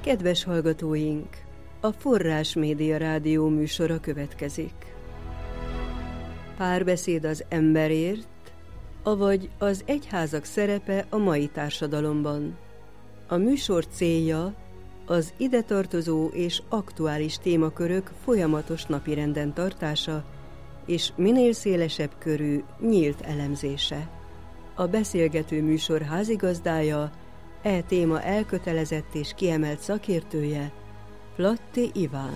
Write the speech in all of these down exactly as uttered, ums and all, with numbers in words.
Kedves hallgatóink! A Forrás Média Rádió műsora következik. Párbeszéd az emberért, avagy az egyházak szerepe a mai társadalomban. A műsor célja az ide tartozó és aktuális témakörök folyamatos napirenden tartása és minél szélesebb körű nyílt elemzése. A beszélgető műsor házigazdája, e téma elkötelezett és kiemelt szakértője, Platti Iván.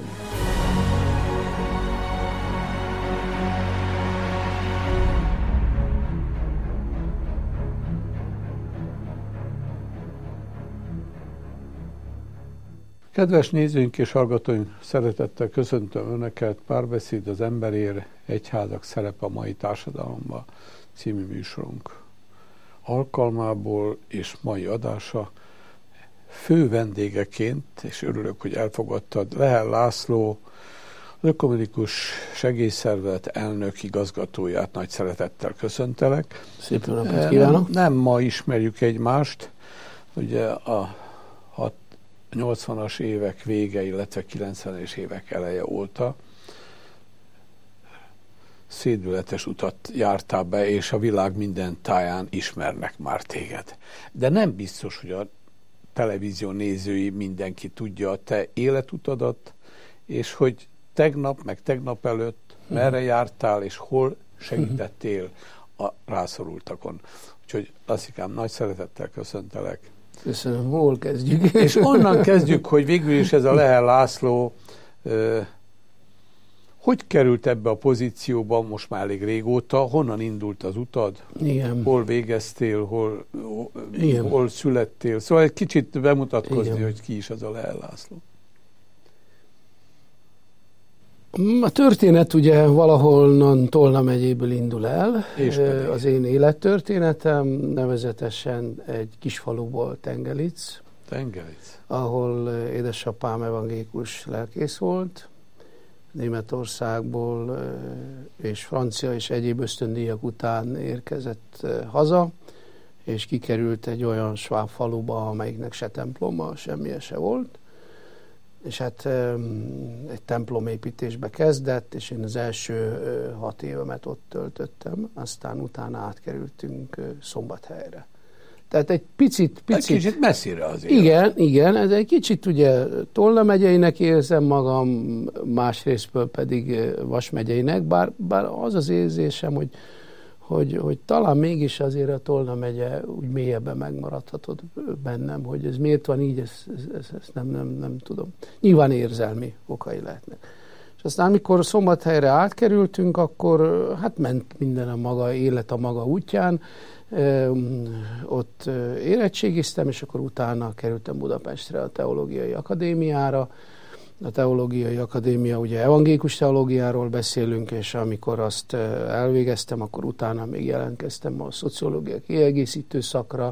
Kedves nézőink és hallgatóink, szeretettel köszöntöm Önöket, Párbeszéd az emberért, egyházak szerepe a mai társadalomban című műsorunk alkalmából és mai adása fő vendégeként, és örülök, hogy elfogadtad, Lehel László, az Ökumenikus Segélyszervezet elnök igazgatóját nagy szeretettel köszöntelek. Szép napot kívánok! Nem, nem ma ismerjük egymást, ugye a nyolcvanas évek vége, illetve kilencvenes évek eleje óta szédületes utat jártál be, és a világ minden táján ismernek már téged. De nem biztos, hogy a televízió nézői mindenki tudja a te életutadat, és hogy tegnap, meg tegnap előtt merre jártál, és hol segítettél a rászorultakon. Úgyhogy Lasszikám, nagy szeretettel köszöntelek. Köszönöm, hol kezdjük? És onnan kezdjük, hogy végül is ez a Lehel László uh, hogy került ebbe a pozícióba most már elég régóta, honnan indult az utad? Igen. Hol végeztél, hol, hol, hol születtél? Szóval egy kicsit bemutatkozni, igen, hogy ki is az a Lehel László. A történet ugye valahol Tolna megyéből indul el. És az én élettörténetem, nevezetesen egy kis faluból, Tengelic. Tengelic. Ahol édesapám evangélikus lelkész volt, Németországból és francia és egyéb ösztöndíjak után érkezett haza, és kikerült egy olyan sváb faluba, amelyiknek se temploma, semmilyen se volt. És hát egy templomépítésbe kezdett, és én az első hat évemet ott töltöttem, aztán utána átkerültünk Szombathelyre. Tehát egy picit... picit egy kicsit messzire azért. Igen, igen, ez egy kicsit ugye Tolna megyeinek érzem magam, másrésztből pedig Vas megyeinek, bár, bár az az érzésem, hogy Hogy, hogy talán mégis azért a Tolna megye úgy mélyebben megmaradhatott bennem, hogy ez miért van így, ezt, ezt, ezt nem, nem, nem tudom. Nyilván érzelmi okai lehetnek. És aztán, amikor Szombathelyre átkerültünk, akkor hát ment minden a maga élet a maga útján. Ö, ott érettségiztem, és akkor utána kerültem Budapestre a Teológiai Akadémiára. A Teológiai Akadémia, ugye evangélikus teológiáról beszélünk, és amikor azt elvégeztem, akkor utána még jelentkeztem a szociológia kiegészítő szakra,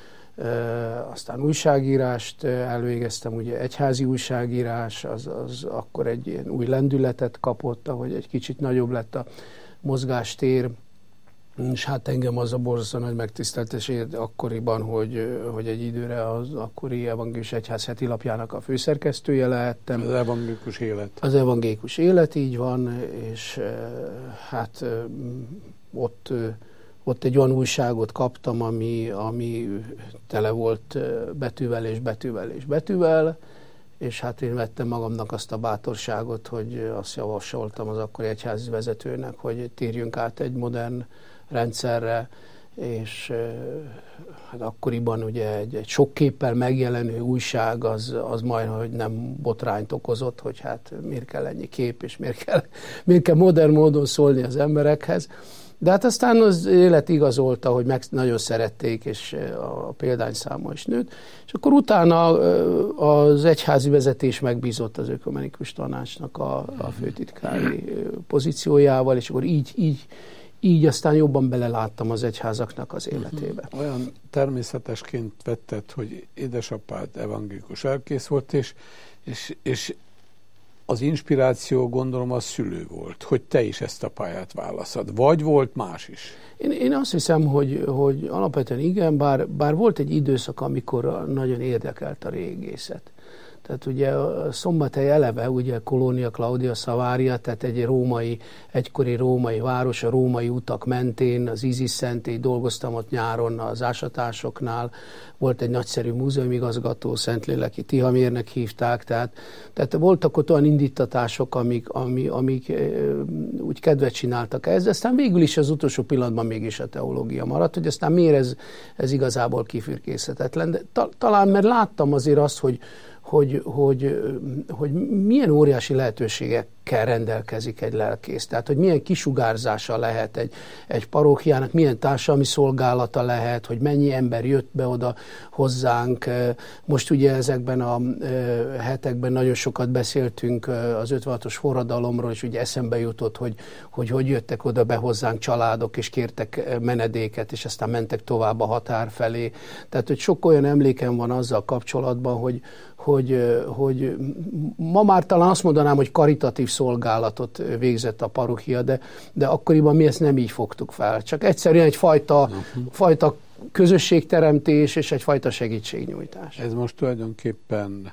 aztán újságírást elvégeztem, ugye egyházi újságírás, az, az akkor egy ilyen új lendületet kapott, ahogy egy kicsit nagyobb lett a mozgástér, és hát engem az a borzasztó nagy megtiszteltetés akkoriban, hogy, hogy egy időre az akkori evangélikus egyház heti lapjának a főszerkesztője lehettem. Az evangélikus élet. Az evangélikus élet, így van, és hát ott, ott egy olyan újságot kaptam, ami, ami tele volt betűvel és betűvel és betűvel, és hát én vettem magamnak azt a bátorságot, hogy azt javasoltam az akkori egyházi vezetőnek, hogy térjünk át egy modern rendszerre, és hát akkoriban ugye egy, egy sok képpel megjelenő újság az, az majd, hogy nem botrányt okozott, hogy hát miért kell ennyi kép, és miért kell, miért kell modern módon szólni az emberekhez. De hát aztán az élet igazolta, hogy meg nagyon szerették, és a példányszáma is nőtt. És akkor utána az egyházi vezetés megbízott az Ökumenikus Tanácsnak a, a főtitkári pozíciójával, és akkor így, így Így aztán jobban beleláttam az egyházaknak az életébe. Olyan természetesként vetted, hogy édesapád evangélikus lelkész volt, és, és, és az inspiráció, gondolom, az szülő volt, hogy te is ezt a pályát válaszad. Vagy volt más is? Én, én azt hiszem, hogy, hogy alapvetően igen, bár, bár volt egy időszak, amikor nagyon érdekelt a régészet. Tehát ugye a Szombathely eleve, ugye Colonia Claudia Savaria, tehát egy római, egykori római város, a római utak mentén, az Isis szentély, dolgoztam ott nyáron az ásatásoknál, volt egy nagyszerű múzeumigazgató, Szentléleki Tihamérnek hívták, tehát, tehát voltak ott olyan indítatások, amik, amik, amik e, úgy kedvet csináltak ez, de aztán végül is az utolsó pillanatban mégis a teológia maradt, hogy aztán miért ez, ez igazából kifürkészhetetlen. De ta, talán mert láttam azért azt, hogy Hogy, hogy, hogy milyen óriási lehetőségekkel rendelkezik egy lelkész. Tehát, hogy milyen kisugárzása lehet egy, egy parókiának, milyen társadalmi szolgálata lehet, hogy mennyi ember jött be oda hozzánk. Most ugye ezekben a hetekben nagyon sokat beszéltünk az ötvenhatos forradalomról, és ugye eszembe jutott, hogy, hogy hogy jöttek oda be hozzánk családok, és kértek menedéket, és aztán mentek tovább a határ felé. Tehát, hogy sok olyan emlékem van azzal kapcsolatban, hogy Hogy, hogy ma már talán azt mondanám, hogy karitatív szolgálatot végzett a parókia, de, de akkoriban mi ezt nem így fogtuk fel. Csak egyszerűen egyfajta uh-huh. fajta közösségteremtés és egyfajta segítségnyújtás. Ez most tulajdonképpen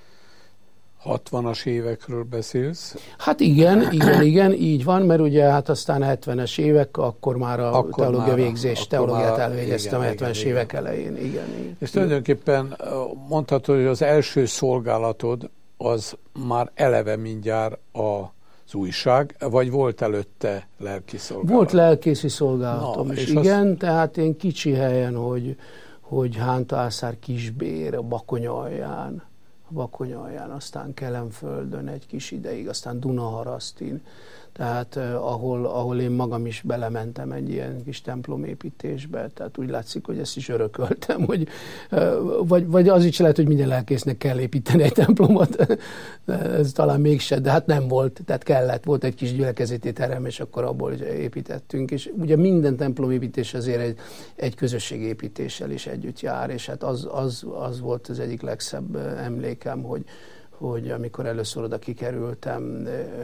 hatvanas évekről beszélsz? Hát igen, igen, igen, így van, mert ugye hát aztán a hetvenes évek, akkor már a akkor teológia végzés, teológiát elvégeztem a hetvenes igen, évek igen. elején. Igen, igen. És tulajdonképpen mondhatod, hogy az első szolgálatod az már eleve mindjárt az újság, vagy volt előtte lelki szolgálat? Volt lelkészi szolgálatom Na, is, és igen, az... tehát én kicsi helyen, hogy, hogy Hánta-Ászár Kisbér, a Bakonyalján, Bakonyalján, aztán Kelenföldön egy kis ideig, aztán Dunaharasztin, tehát eh, ahol, ahol én magam is belementem egy ilyen kis templomépítésbe, tehát úgy látszik, hogy ezt is örököltem, hogy, eh, vagy, vagy az is lehet, hogy minden lelkésznek kell építeni egy templomot, ez talán mégse, de hát nem volt, tehát kellett, volt egy kis gyülekezeti terem, és akkor abból építettünk, és ugye minden templomépítés azért egy, egy közösségépítéssel is együtt jár, és hát az, az, az volt az egyik legszebb emlékem, hogy hogy amikor először oda kikerültem,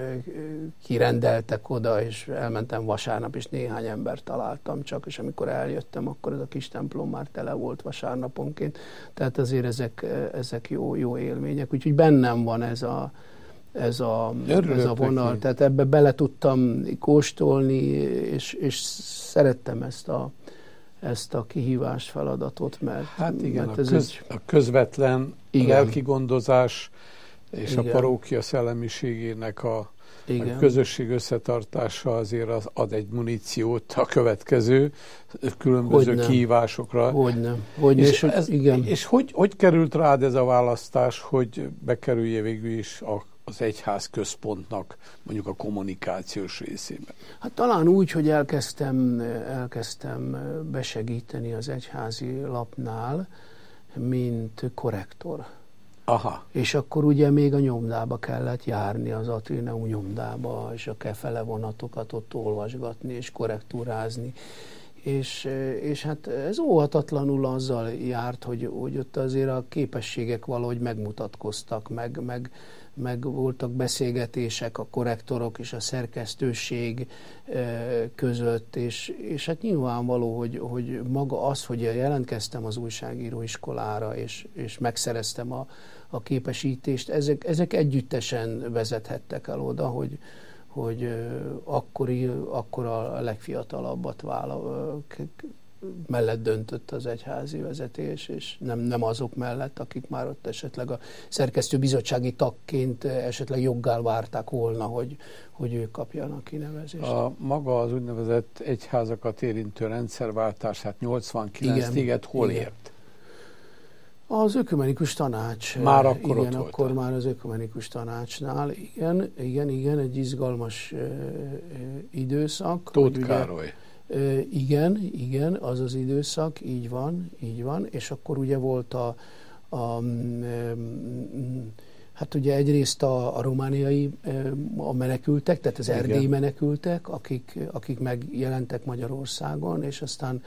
kirendeltek oda, és elmentem vasárnap, és néhány embert találtam csak, és amikor eljöttem, akkor ez a kis templom már tele volt vasárnaponként. Tehát azért ezek, ezek jó, jó élmények. Úgyhogy bennem van ez a, ez a, ez a vonal. Neki. Tehát ebbe bele tudtam kóstolni, és, és szerettem ezt a ezt a kihívást, feladatot, mert... Hát igen, mert a, ez köz, egy... a közvetlen igen. lelki gondozás és igen. a parókia szellemiségének a, a közösség összetartása azért az ad egy muníciót a következő különböző Hogyne. kihívásokra. Hogyne. Hogyne. És, és, ez, igen. és hogy, hogy került rád ez a választás, hogy bekerülje végül is a az egyház központnak mondjuk a kommunikációs részében? Hát talán úgy, hogy elkezdtem, elkezdtem besegíteni az egyházi lapnál, mint korrektor. Aha. És akkor ugye még a nyomdába kellett járni, az Atrineum nyomdába, és a kefele vonatokat ott olvasgatni, és korrektúrázni. És, és hát ez óhatatlanul azzal járt, hogy, hogy ott azért a képességek valahogy megmutatkoztak, meg, meg, meg voltak beszélgetések a korrektorok és a szerkesztőség között, és, és hát nyilvánvaló, hogy, hogy maga az, hogy jelentkeztem az újságíróiskolára, és, és megszereztem a, a képesítést, ezek, ezek együttesen vezethettek el oda, hogy hogy akkori, akkor a legfiatalabbat vála, mellett döntött az egyházi vezetés, és nem, nem azok mellett, akik már ott esetleg a szerkesztőbizottsági tagként esetleg joggal várták volna, hogy, hogy ők kapjanak kinevezést. A maga az úgynevezett egyházakat érintő rendszerváltás, hát nyolcvankilenc téged hol igen. ért? Az ökumenikus tanács. Már akkor igen, ott akkor már az ökumenikus tanácsnál. Igen, igen, igen, egy izgalmas uh, időszak. Tóth Károly. Uh, igen, igen, az az időszak, így van, így van. És akkor ugye volt a, a um, hát ugye egyrészt a, a romániai a menekültek, tehát az erdélyi menekültek, akik, akik megjelentek Magyarországon, és aztán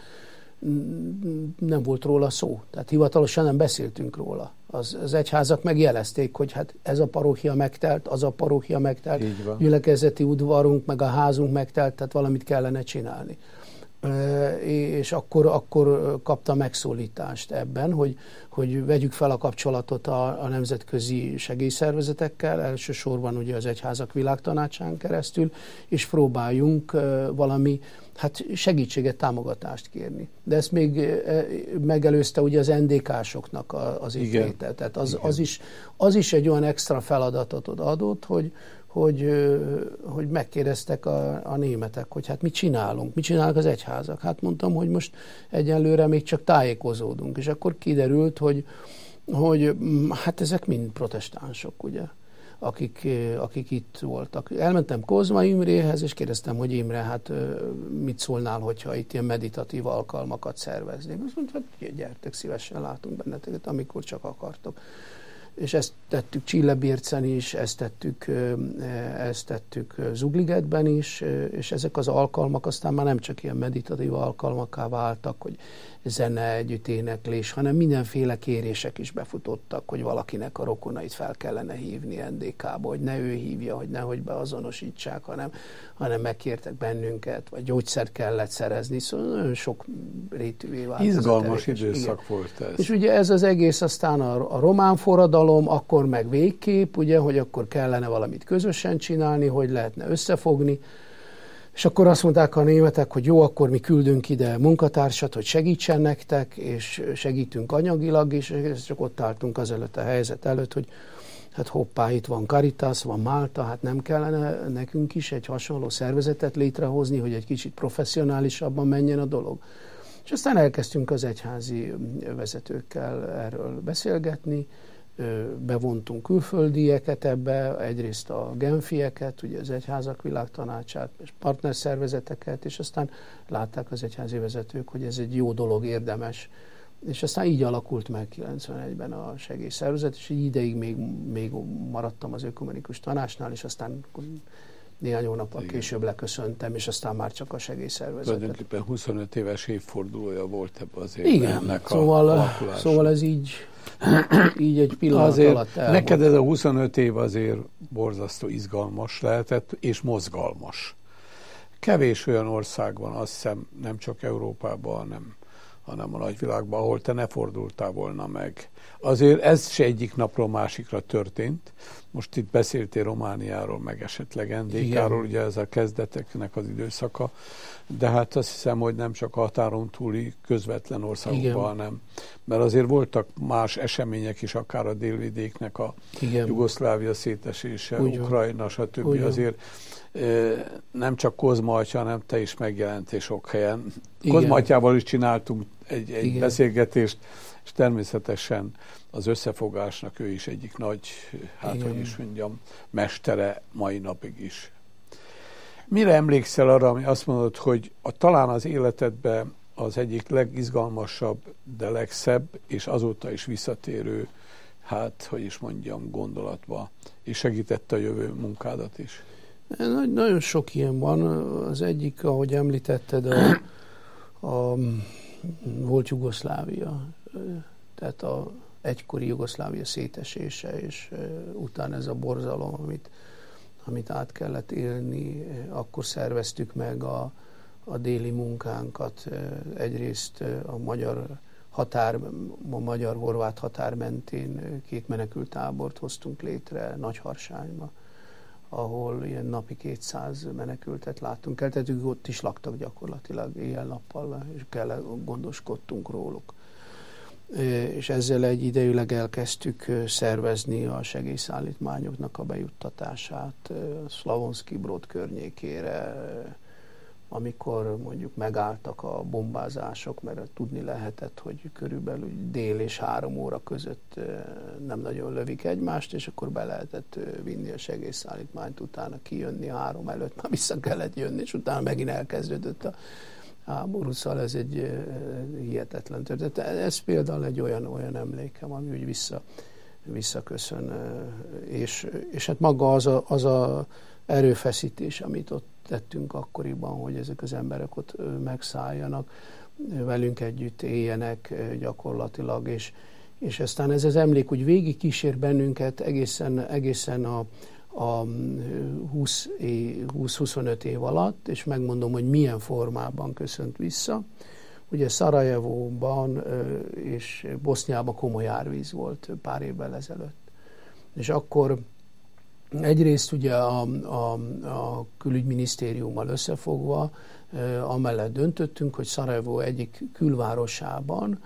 nem volt róla szó. Tehát hivatalosan nem beszéltünk róla. Az, az egyházak megjelezték, hogy hát ez a parókia megtelt, az a parókia megtelt, gyülekezeti udvarunk, meg a házunk megtelt, tehát valamit kellene csinálni. és akkor, akkor kapta megszólítást ebben, hogy, hogy vegyük fel a kapcsolatot a, a nemzetközi segélyszervezetekkel, elsősorban ugye az Egyházak Világtanácsán keresztül, és próbáljunk valami hát segítséget, támogatást kérni. De ezt még megelőzte ugye az en dé ká-soknak az itt léte. Tehát az, az, is, az is egy olyan extra feladatot adott, hogy Hogy, hogy megkérdeztek a, a németek, hogy hát mit csinálunk, mit csinálnak az egyházak. Hát mondtam, hogy most egyelőre még csak tájékozódunk, és akkor kiderült, hogy, hogy hát ezek mind protestánsok, ugye, akik, akik itt voltak. Elmentem Kozma Imréhez, és kérdeztem, hogy Imre, hát mit szólnál, hogyha itt ilyen meditatív alkalmakat szerveznék. Azt mondta, hogy gyertek, szívesen látunk benneteket, amikor csak akartok. És ezt tettük Csillebércen is, ezt tettük, ezt tettük Zugligetben is, és ezek az alkalmak aztán már nem csak ilyen meditatív alkalmakká váltak, hogy zene, együtt éneklés, hanem mindenféle kérések is befutottak, hogy valakinek a rokonait fel kellene hívni en dé ká-ba, hogy ne ő hívja, hogy nehogy beazonosítsák, hanem, hanem megkértek bennünket, vagy gyógyszert kellett szerezni, szóval nagyon sok rétűvé vált. Izgalmas időszak igen. volt ez. És ugye ez az egész aztán a, a román forradalom, akkor meg végképp, ugye, hogy akkor kellene valamit közösen csinálni, hogy lehetne összefogni. És akkor azt mondták a németek, hogy jó, akkor mi küldünk ide munkatársat, hogy segítsen nektek, és segítünk anyagilag is, és csak ott álltunk azelőtt a helyzet előtt, hogy hát hoppá, itt van Caritas, van Málta, hát nem kellene nekünk is egy hasonló szervezetet létrehozni, hogy egy kicsit professzionálisabban menjen a dolog. És aztán elkezdtünk az egyházi vezetőkkel erről beszélgetni, bevontunk külföldieket ebbe, egyrészt a genfieket, ugye az Egyházak Világtanácsát, és partnerszervezeteket, és aztán látták az egyházi vezetők, hogy ez egy jó dolog, érdemes. És aztán így alakult meg kilencvenegyben a segélyszervezet, és így ideig még, még maradtam az Ökumenikus Tanácsnál, és aztán néhány hónappal később leköszöntem, és aztán már csak a segélyszervezetet. Tulajdonképpen huszonöt éves évfordulója volt ebben az évben. Igen, szóval, szóval ez így, így egy pillanat azért alatt elmond. Neked ez a huszonöt év azért borzasztó izgalmas lehetett, és mozgalmas. Kevés olyan ország van, azt hiszem, nem csak Európában, hanem, hanem a nagyvilágban, ahol te ne fordultál volna meg. Azért ez se egyik napról másikra történt. Most itt beszéltél Romániáról, meg esetleg en dé ká-ról, ugye ez a kezdeteknek az időszaka, de hát azt hiszem, hogy nem csak a határon túli közvetlen országokban, hanem, mert azért voltak más események is, akár a délvidéknek a igen. Jugoszlávia szétesése, úgy Ukrajna, stb. Úgy azért nem csak Kozma atya, hanem te is megjelentél sok helyen. Kozma atyával is csináltunk egy, egy beszélgetést, és természetesen az összefogásnak ő is egyik nagy, hát igen. hogy is mondjam, mestere mai napig is. Mire emlékszel arra, ami azt mondod, hogy a, talán az életedben az egyik legizgalmasabb, de legszebb, és azóta is visszatérő, hát, hogy is mondjam, gondolatba, és segítette a jövő munkádat is? Nagyon sok ilyen van. Az egyik, ahogy említetted, a, a volt Jugoszlávia, tehát a egykori Jugoszlávia szétesése, és utána ez a borzalom, amit, amit át kellett élni, akkor szerveztük meg a, a déli munkánkat. Egyrészt a magyar határ, a magyar-horvát határ mentén két menekülttábort hoztunk létre Nagyharsányba, ahol ilyen napi kétszáz menekültet láttunk el, tehát ők ott is laktak gyakorlatilag éjjel-nappal, és kell, gondoskodtunk róluk. És ezzel egy idejűleg elkezdtük szervezni a segélyszállítmányoknak a bejuttatását Slavonski Brod környékére, amikor mondjuk megálltak a bombázások, mert tudni lehetett, hogy körülbelül dél és három óra között nem nagyon lövik egymást, és akkor be lehetett vinni a segélyszállítmányt, utána kijönni három előtt, már vissza kellett jönni, és utána megint elkezdődött a háború, szóval ez egy hihetetlen történet. Ez például egy olyan, olyan emlékem, ami úgy vissza, visszaköszön, és, és hát maga az a, az a erőfeszítés, amit ott tettünk akkoriban, hogy ezek az emberek ott megszálljanak, velünk együtt éljenek gyakorlatilag, és, és aztán ez az emlék úgy végig kísér bennünket egészen, egészen a, a húsz-huszonöt év alatt, és megmondom, hogy milyen formában köszönt vissza. Ugye Szarajevóban és Boszniában komoly árvíz volt pár évvel ezelőtt. És akkor egyrészt ugye a, a, a külügyminisztériummal összefogva amellett döntöttünk, hogy Szarajevó egyik külvárosában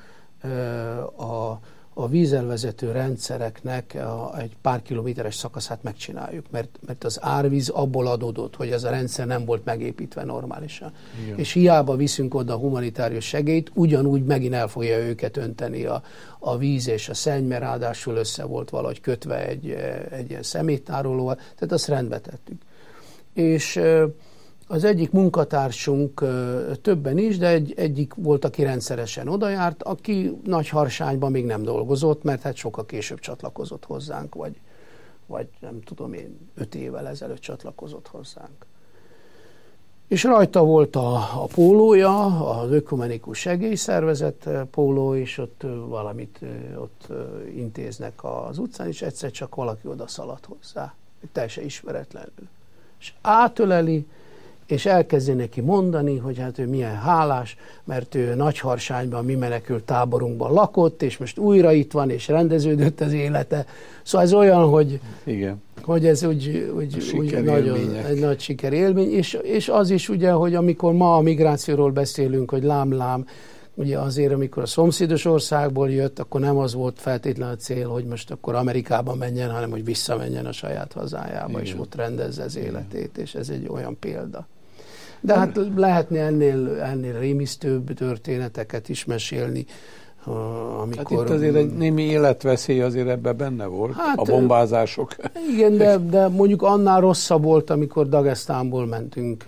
a a vízelvezető rendszereknek a, egy pár kilométeres szakaszát megcsináljuk, mert, mert az árvíz abból adódott, hogy ez a rendszer nem volt megépítve normálisan. Igen. És hiába viszünk oda humanitárius segélyt, ugyanúgy megint el fogja őket önteni a, a víz és a szenny, mert ráadásul össze volt valahogy kötve egy, egy ilyen szeméttárolóval, tehát azt rendbe tettük. És az egyik munkatársunk többen is, de egy, egyik volt, aki rendszeresen odajárt, aki Nagyharsányban még nem dolgozott, mert hát sokkal később csatlakozott hozzánk, vagy, vagy nem tudom én, öt évvel ezelőtt csatlakozott hozzánk. És rajta volt a, a pólója, az Ökumenikus Segélyszervezet póló, és ott valamit ott intéznek az utcán, és egyszer csak valaki oda szaladt hozzá, teljesen ismeretlenül. És átöleli, és elkezdi neki mondani, hogy hát ő milyen hálás, mert ő Nagyharsányban, mi menekült táborunkban lakott, és most újra itt van, és rendeződött az élete. Szóval ez olyan, hogy, igen. hogy ez úgy, úgy, úgy nagyon, egy nagy sikerélmény, és, és az is ugye, hogy amikor ma a migrációról beszélünk, hogy lám-lám, ugye azért, amikor a szomszédos országból jött, akkor nem az volt feltétlenül a cél, hogy most akkor Amerikába menjen, hanem hogy visszamenjen a saját hazájába, igen. És ott rendezze az életét, igen. És ez egy olyan példa. De hát lehetne ennél, ennél rémisztőbb történeteket is mesélni, amikor... Hát itt azért egy némi életveszély azért ebben benne volt, hát, a bombázások. Igen, de, de mondjuk annál rosszabb volt, amikor Dagesztánból mentünk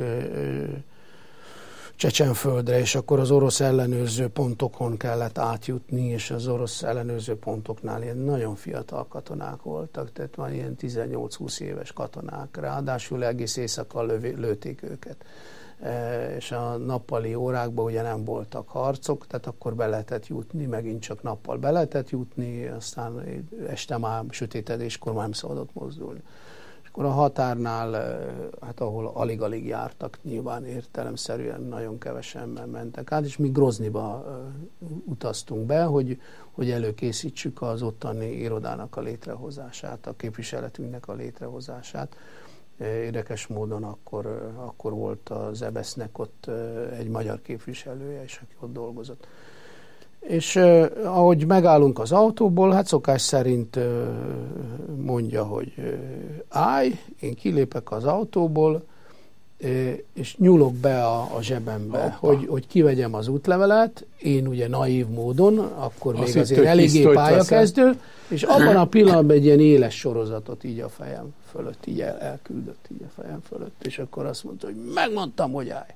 Csecsenföldre, és akkor az orosz ellenőrző pontokon kellett átjutni, és az orosz ellenőrző pontoknál ilyen nagyon fiatal katonák voltak, tehát már ilyen tizennyolc-húsz éves katonák, ráadásul egész éjszaka lőtték őket. E, és a nappali órákban ugye nem voltak harcok, tehát akkor be lehetett jutni, megint csak nappal be lehetett jutni, aztán este már sötétedéskor már nem szabadott mozdulni. Akkor a határnál, hát ahol alig-alig jártak, nyilván értelemszerűen nagyon kevesen mentek át, és mi Groznyba utaztunk be, hogy, hogy előkészítsük az ottani irodának a létrehozását, a képviseletünknek a létrehozását. Érdekes módon akkor, akkor volt az é bé é es-nek ott egy magyar képviselője, és aki ott dolgozott. És eh, ahogy megállunk az autóból, hát szokás szerint eh, mondja, hogy eh, állj, én kilépek az autóból, eh, és nyúlok be a, a zsebembe, hogy, hogy kivegyem az útlevelet, én ugye naív módon, akkor azt még azért eléggé pályakezdő, és abban a pillanatban egy ilyen éles sorozatot így a fejem fölött, így el, elküldött így a fejem fölött, és akkor azt mondta, hogy megmondtam, hogy állj.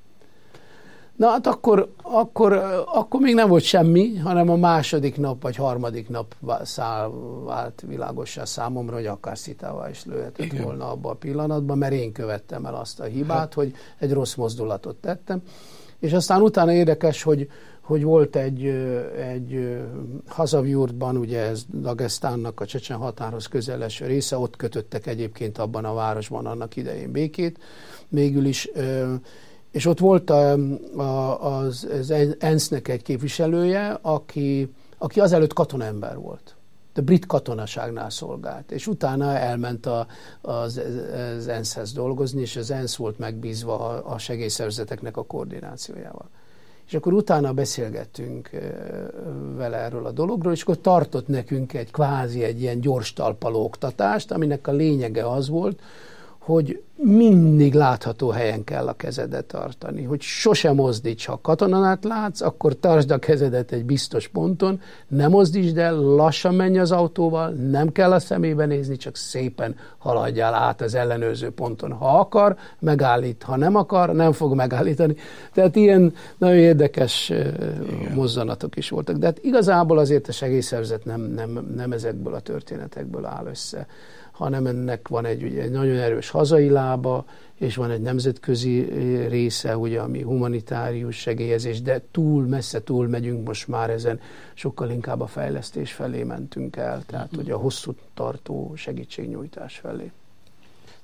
Na hát akkor, akkor, akkor még nem volt semmi, hanem a második nap vagy harmadik nap száll, vált világossá számomra, hogy akár szitával is lőhetett Igen. volna abban a pillanatban, mert én követtem el azt a hibát, hát. hogy egy rossz mozdulatot tettem. És aztán utána érdekes, hogy, hogy volt egy, egy Hazavyurtban, ugye ez Dagesztánnak a csecsen határhoz közel eső része, ott kötöttek egyébként abban a városban annak idején békét. Végül is és ott volt a, a, az, az é en es-nek egy képviselője, aki, aki azelőtt katonaember volt. De brit katonaságnál szolgált. És utána elment a, az, az é en es-hez dolgozni, és az é en es volt megbízva a, a segélyszervezeteknek a koordinációjával. És akkor utána beszélgettünk vele erről a dologról, és akkor tartott nekünk egy kvázi egy ilyen gyors talpaló oktatást, aminek a lényege az volt, hogy mindig látható helyen kell a kezedet tartani, hogy sosem mozdíts, ha katonát látsz, akkor tartsd a kezedet egy biztos ponton, ne mozdítsd el, lassan menj az autóval, nem kell a szemébe nézni, csak szépen haladjál át az ellenőrző ponton. Ha akar, megállít, ha nem akar, nem fog megállítani. Tehát ilyen nagyon érdekes Igen. mozzanatok is voltak. De hát igazából azért a segélyszervezet nem, nem, nem ezekből a történetekből áll össze, hanem ennek van egy, ugye, egy nagyon erős hazai lába, és van egy nemzetközi része, ugye, ami humanitárius segélyezés, de túl, messze túl megyünk most már ezen, sokkal inkább a fejlesztés felé mentünk el, tehát ugye a hosszú tartó segítségnyújtás felé.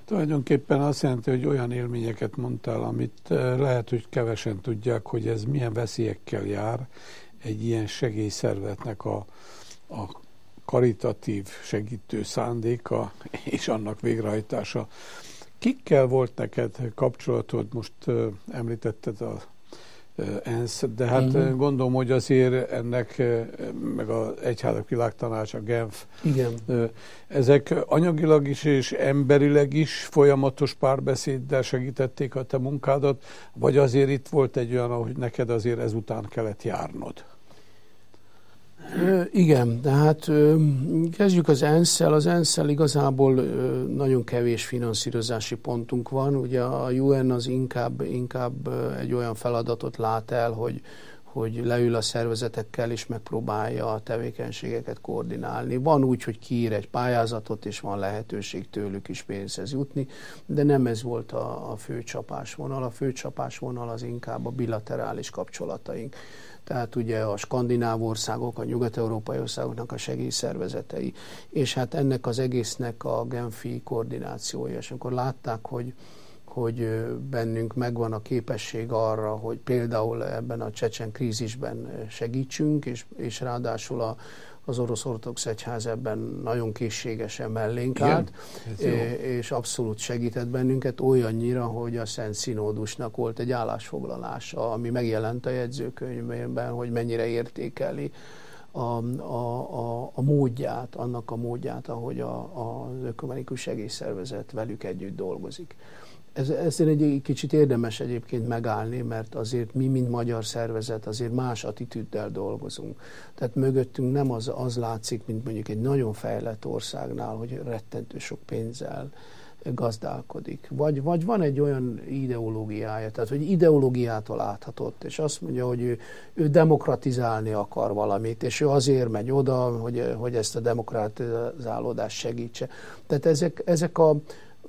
Tulajdonképpen azt jelenti, hogy olyan élményeket mondtál, amit lehet, hogy kevesen tudják, hogy ez milyen veszélyekkel jár egy ilyen segélyszervetnek a, a karitatív segítő szándéka és annak végrehajtása. Kikkel volt neked kapcsolatod? Most uh, említetted a ENSZ, de hát igen. Gondolom, hogy azért ennek, meg az Egyházak Világtanácsa, Genf, igen. Ezek anyagilag is és emberileg is folyamatos párbeszéddel segítették a te munkádat, vagy azért itt volt egy olyan, hogy neked azért ezután kellett járnod? Igen, tehát kezdjük az ENSZ-szel. Az ENSZ-szel igazából nagyon kevés finanszírozási pontunk van. Ugye a U N az inkább, inkább egy olyan feladatot lát el, hogy, hogy leül a szervezetekkel és megpróbálja a tevékenységeket koordinálni. Van úgy, hogy kiír egy pályázatot, és van lehetőség tőlük is pénzhez jutni, de nem ez volt a, a fő csapásvonal. A fő csapásvonal az inkább a bilaterális kapcsolataink. Tehát ugye a skandináv országok, a nyugat-európai országoknak a segélyszervezetei, és hát ennek az egésznek a genfi koordinációja. És akkor látták, hogy, hogy bennünk megvan a képesség arra, hogy például ebben a csecsen krízisben segítsünk, és, és ráadásul a az orosz ortodox egyház ebben nagyon készségesen mellénk állt, és abszolút segített bennünket olyannyira, hogy a Szent Színódusnak volt egy állásfoglalása, ami megjelent a jegyzőkönyvben, hogy mennyire értékeli a, a, a, a módját, annak a módját, ahogy a, a, az ökumenikus segélyszervezet velük együtt dolgozik. Ez, ezért egy kicsit érdemes egyébként megállni, mert azért mi, mint magyar szervezet, azért más attitűddel dolgozunk. Tehát mögöttünk nem az, az látszik, mint mondjuk egy nagyon fejlett országnál, hogy rettentő sok pénzzel gazdálkodik. Vagy, vagy van egy olyan ideológiája, tehát hogy ideológiától áthatott, és azt mondja, hogy ő, ő demokratizálni akar valamit, és ő azért megy oda, hogy, hogy ezt a demokratizálódást segítse. Tehát ezek, ezek a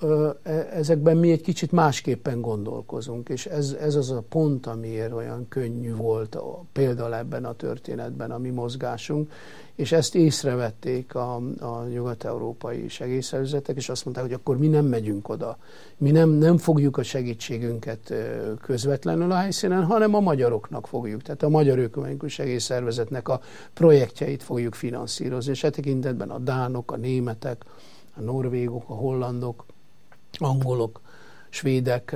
ezekben mi egy kicsit másképpen gondolkozunk, és ez, ez az a pont, amiért olyan könnyű volt a, például ebben a történetben a mi mozgásunk, és ezt észrevették a, a nyugat-európai segélyszervezetek, és azt mondták, hogy akkor mi nem megyünk oda, mi nem, nem fogjuk a segítségünket közvetlenül a helyszínen, hanem a magyaroknak fogjuk, tehát a Magyar Ökumenikus Segélyszervezetnek a projektjeit fogjuk finanszírozni, és e tekintetben a dánok, a németek, a norvégok, a hollandok, angolok, svédek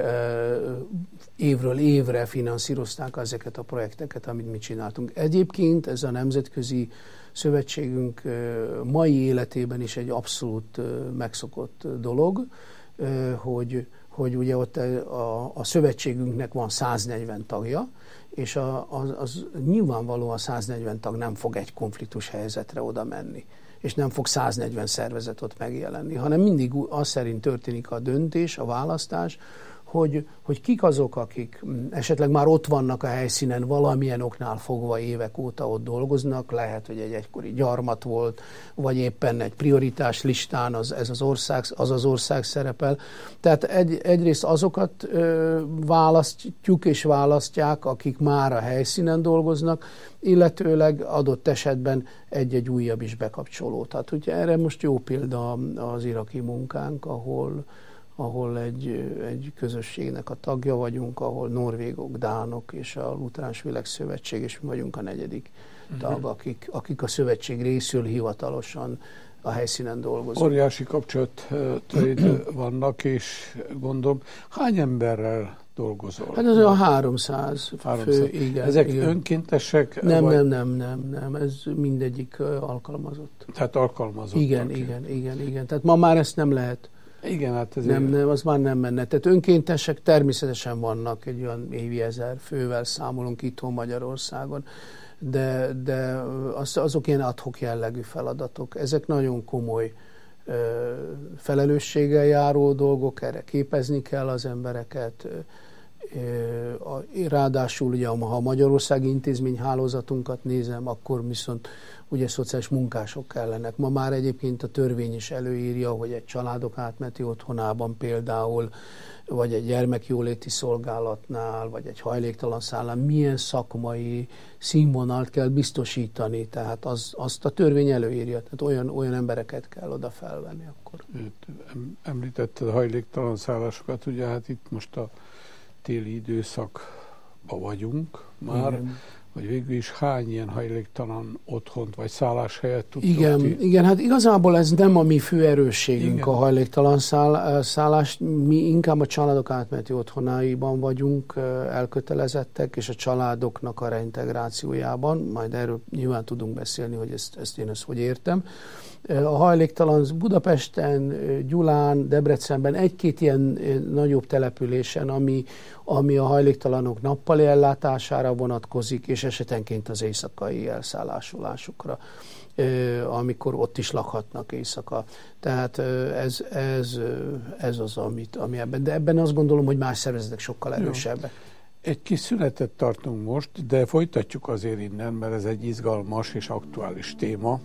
évről évre finanszírozták ezeket a projekteket, amit mi csináltunk. Egyébként ez a nemzetközi szövetségünk mai életében is egy abszolút megszokott dolog, hogy, hogy ugye ott a, a szövetségünknek van száznegyven tagja, és a, az, az nyilvánvalóan száznegyven tag nem fog egy konfliktus helyzetre oda menni, és nem fog száznegyven szervezet ott megjelenni, hanem mindig az szerint történik a döntés, a választás, hogy, hogy kik azok, akik esetleg már ott vannak a helyszínen, valamilyen oknál fogva évek óta ott dolgoznak, lehet, hogy egy egykori gyarmat volt, vagy éppen egy prioritás listán az, ez az ország, az az ország szerepel. Tehát egy, egyrészt azokat ö, választjuk és választják, akik már a helyszínen dolgoznak, illetőleg adott esetben egy-egy újabb is bekapcsoló. Tehát ugye erre most jó példa az iraki munkánk, ahol ahol egy, egy közösségnek a tagja vagyunk, ahol norvégok, dánok és a Luteráns Világszövetség, és mi vagyunk a negyedik uh-huh. tag, akik, akik a szövetség részül hivatalosan a helyszínen dolgozunk. Óriási kapcsolataid vannak, és gondolom, hány emberrel dolgozol? Hát ez olyan háromszáz, háromszáz fő, igen. Ezek igen. önkéntesek? Nem, vagy? nem, nem, nem, nem, ez mindegyik alkalmazott. Tehát alkalmazott. Igen, aki. igen, igen, igen. Tehát ma már ezt nem lehet. Igen, hát ezért... Nem, nem, az már nem menne. Tehát önkéntesek természetesen vannak, egy olyan évi ezer fővel számolunk itthon Magyarországon, de, de az, azok ilyen ad-hoc jellegű feladatok. Ezek nagyon komoly ö, felelősséggel járó dolgok, erre képezni kell az embereket, Ráadásul ugye, ha a magyarországi intézményhálózatunkat nézem, akkor viszont ugye szociális munkások kellenek. Ma már egyébként a törvény is előírja, hogy egy családok átmeneti otthonában például, vagy egy gyermekjóléti szolgálatnál, vagy egy hajléktalan szállán milyen szakmai színvonalt kell biztosítani. Tehát az, azt a törvény előírja. Tehát olyan, olyan embereket kell oda felvenni akkor. Említetted a hajléktalan szállásokat, ugye hát itt most a téli időszakban vagyunk már, igen. Hogy végül is hány ilyen hajléktalan otthont vagy szálláshelyet tudtok igen, ti? Igen, hát igazából ez nem a mi fő erősségünk, igen. A hajléktalan száll, szállás. Mi inkább a családok átmeneti otthonáiban vagyunk elkötelezettek, és a családoknak a reintegrációjában, majd erről nyilván tudunk beszélni, hogy ezt, ezt én ezt hogy értem. A hajléktalan Budapesten, Gyulán, Debrecenben egy-két ilyen nagyobb településen, ami, ami a hajléktalanok nappali ellátására vonatkozik, és esetenként az éjszakai elszállásolásukra, amikor ott is lakhatnak éjszaka. Tehát ez, ez, ez az, amit, ami ebben. De ebben azt gondolom, hogy más szervezetek sokkal erősebbek. Egy kis szünetet tartunk most, de folytatjuk azért innen, mert ez egy izgalmas és aktuális téma.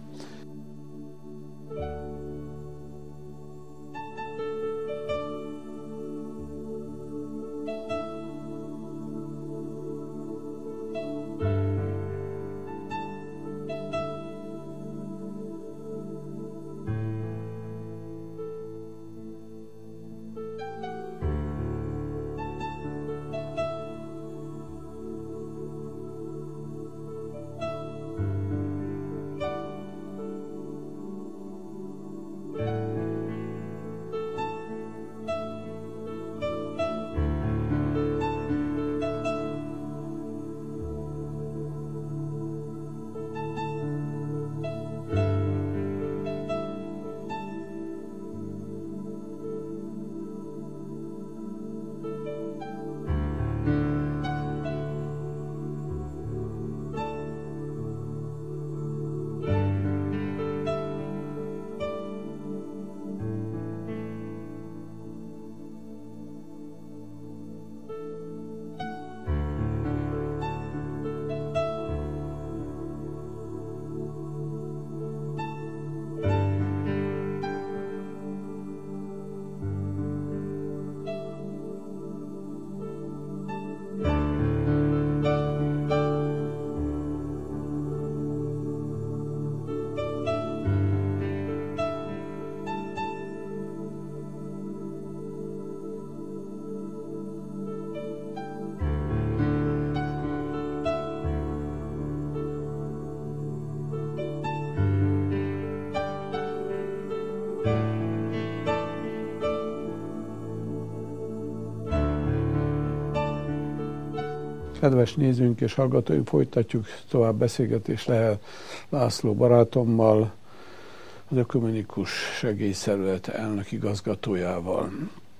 Kedves nézőink és hallgatóink, folytatjuk tovább beszélgetést Lehel László barátommal, az Ökumenikus Segélyszervezet elnök igazgatójával.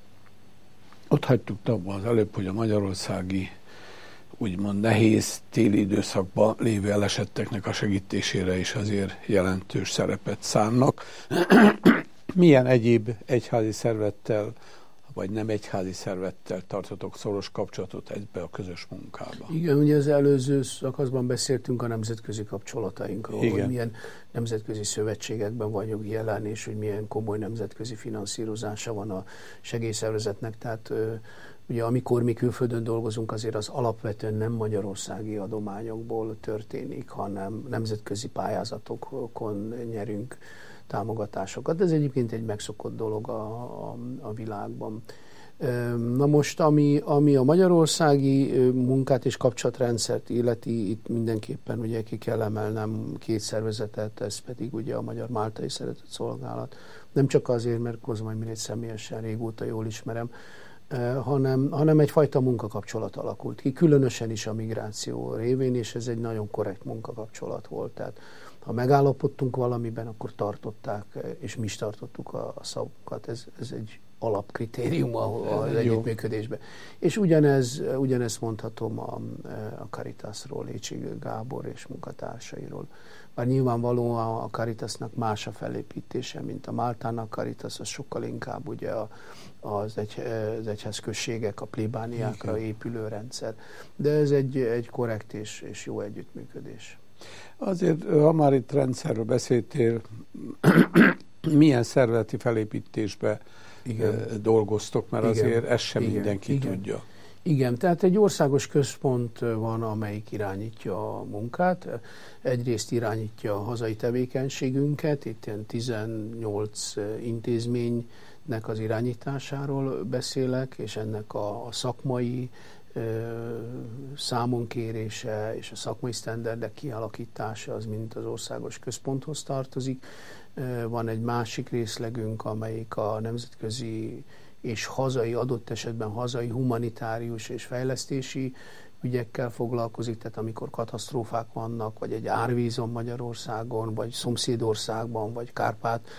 Ott hagytuk abban az előbb, hogy a magyarországi úgymond nehéz téli időszakban lévő elesetteknek a segítésére is azért jelentős szerepet szánnak. Milyen egyéb egyházi szervettel, vagy nem egyházi szervettel tartotok szoros kapcsolatot egybe a közös munkába? Igen, ugye az előző szakaszban beszéltünk a nemzetközi kapcsolatainkról, igen. Hogy milyen nemzetközi szövetségekben vagyunk jelen, és hogy milyen komoly nemzetközi finanszírozása van a segélyszervezetnek. Tehát ugye amikor mi külföldön dolgozunk, azért az alapvetően nem magyarországi adományokból történik, hanem nemzetközi pályázatokon nyerünk támogatásokat. Ez egyébként egy megszokott dolog a, a, a világban. Na most, ami, ami a magyarországi munkát és kapcsolatrendszert illeti, itt mindenképpen ugye ki kell emelnem két szervezetet, ez pedig ugye a Magyar Máltai Szeretett Szolgálat. Nem csak azért, mert Kozmai Mirét személyesen régóta jól ismerem, hanem, hanem egyfajta munkakapcsolat alakult ki, különösen is a migráció révén, és ez egy nagyon korrekt munkakapcsolat volt. Tehát ha megállapodtunk valamiben, akkor tartották, és mi is tartottuk a, a szavunkat. Ez, ez egy alapkritérium az együttműködésben. És ugyanez, ugyanezt mondhatom a, a Caritasról, Lécsi Gábor és munkatársairól, Bár nyilvánvalóan a Caritasnak más a felépítése, mint a Máltának. Caritas az sokkal inkább ugye a, az, egy, az egyházközségek, a plébániákra Igen. épülő rendszer. De ez egy, egy korrekt és, és jó együttműködés. Azért, ha már itt rendszerről beszéltél, milyen szervezeti felépítésbe Igen. dolgoztok, mert Igen. azért ezt sem Igen. mindenki Igen. tudja. Igen, tehát egy országos központ van, amelyik irányítja a munkát. Egyrészt irányítja a hazai tevékenységünket, itt ilyen tizennyolc intézménynek az irányításáról beszélek, és ennek a, a szakmai ö, számonkérése és a szakmai sztenderdek kialakítása az mind az országos központhoz tartozik. Van egy másik részlegünk, amelyik a nemzetközi és hazai, adott esetben hazai humanitárius és fejlesztési ügyekkel foglalkozik, tehát amikor katasztrófák vannak, vagy egy árvízon Magyarországon, vagy szomszédországban, vagy Kárpát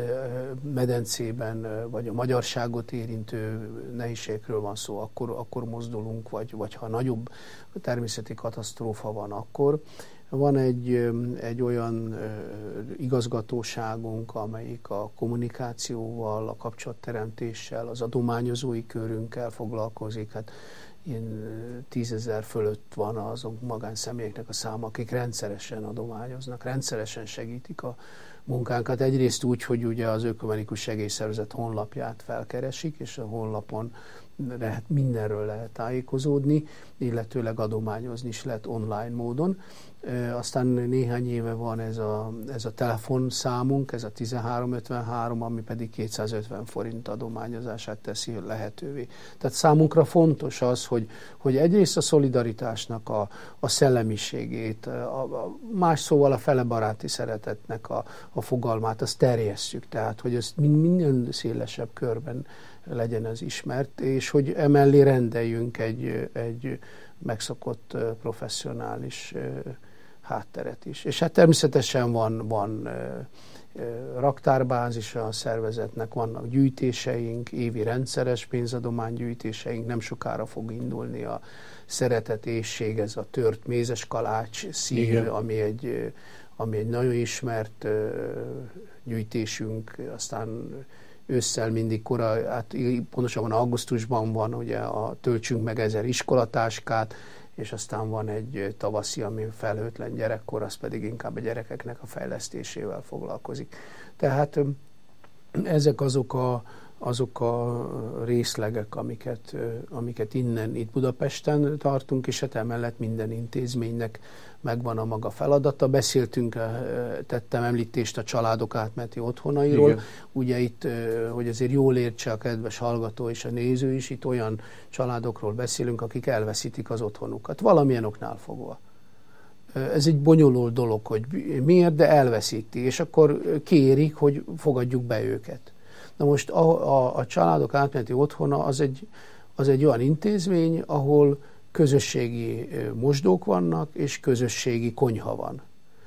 medencében, vagy a magyarságot érintő nehézségekről van szó, akkor, akkor mozdulunk, vagy, vagy ha nagyobb természeti katasztrófa van, akkor. Van egy, egy olyan igazgatóságunk, amelyik a kommunikációval, a kapcsolatteremtéssel, az adományozói körünkkel foglalkozik. Hát ilyen tízezer fölött van azon magánszemélyeknek a száma, akik rendszeresen adományoznak, rendszeresen segítik a munkánkat. Egyrészt úgy, hogy ugye az Ökumenikus Segélyszervezet honlapját felkeresik, és a honlapon lehet, mindenről lehet tájékozódni, illetőleg adományozni is lehet online módon. E, aztán néhány éve van ez a, ez a telefonszámunk, ez a tizenhárom ötvenhárom, ami pedig kétszázötven forint adományozását teszi lehetővé. Tehát számunkra fontos az, hogy, hogy egyrészt a szolidaritásnak a, a szellemiségét, a, a, más szóval a felebaráti szeretetnek a, a fogalmát, azt terjesszük, tehát hogy ez minden szélesebb körben legyen ez ismert, és hogy emellé rendeljünk egy, egy megszokott professzionális hátteret is. És hát természetesen van, van raktárbázis a szervezetnek, vannak gyűjtéseink, évi rendszeres pénzadománygyűjtéseink, nem sokára fog indulni a Szeretet éhség, ez a tört mézes kalács szív, ami egy, ami egy nagyon ismert gyűjtésünk, aztán ősszel mindig kora, hát pontosabban augusztusban van, ugye a töltsünk meg ezer iskolatáskát, és aztán van egy tavaszi, ami felhőtlen gyerekkor, az pedig inkább a gyerekeknek a fejlesztésével foglalkozik. Tehát ezek azok a, azok a részlegek, amiket, amiket innen, itt Budapesten tartunk, és hát emellett minden intézménynek megvan a maga feladata. Beszéltünk, tettem említést a családok átmeneti otthonairól. Igen. Ugye itt, hogy azért jól értse a kedves hallgató és a néző is, itt olyan családokról beszélünk, akik elveszítik az otthonukat, valamilyen oknál fogva. Ez egy bonyolult dolog, hogy miért, de elveszíti, és akkor kérik, hogy fogadjuk be őket. Na most a, a, a családok átmeneti otthona az egy, az egy olyan intézmény, ahol közösségi mosdók vannak, és közösségi konyha van.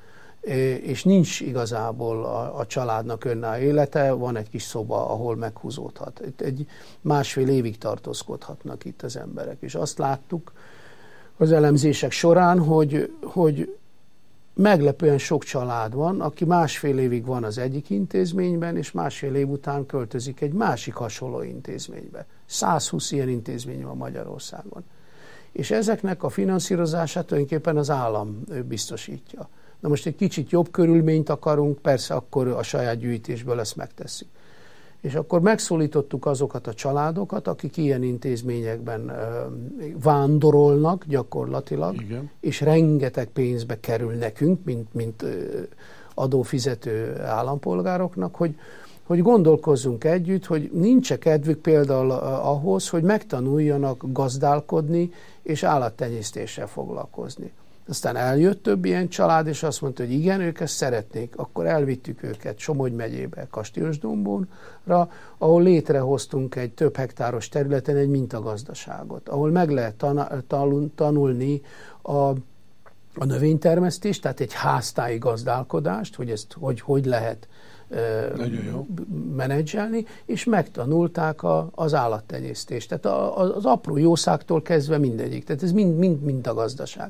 És nincs igazából a, a családnak önálló élete, van egy kis szoba, ahol meghúzódhat. Egy másfél évig tartózkodhatnak itt az emberek. És azt láttuk az elemzések során, hogy, hogy meglepően sok család van, aki másfél évig van az egyik intézményben, és másfél év után költözik egy másik hasonló intézménybe. százhúsz ilyen intézmény van Magyarországon. És ezeknek a finanszírozását tulajdonképpen az állam biztosítja. Na most egy kicsit jobb körülményt akarunk, persze akkor a saját gyűjtésből ezt megtesszük. És akkor megszólítottuk azokat a családokat, akik ilyen intézményekben vándorolnak gyakorlatilag, Igen. és rengeteg pénzbe kerül nekünk, mint, mint adófizető állampolgároknak, hogy, hogy gondolkozzunk együtt, hogy nincs kedvük például ahhoz, hogy megtanuljanak gazdálkodni és állattenyésztéssel foglalkozni. Aztán eljött több ilyen család, és azt mondta, hogy igen, ők ezt szeretnék. Akkor elvittük őket Somogy megyébe, Kastélyosdombónra, ahol létrehoztunk egy több hektáros területen egy mintagazdaságot, ahol meg lehet tanulni a, a növénytermesztést, tehát egy háztáji gazdálkodást, hogy ezt hogy, hogy lehet menedzselni, és megtanulták a, az állattenyésztést. Tehát a, az apró jószágtól kezdve mindegyik. Tehát ez mind, mind, mind a gazdaság.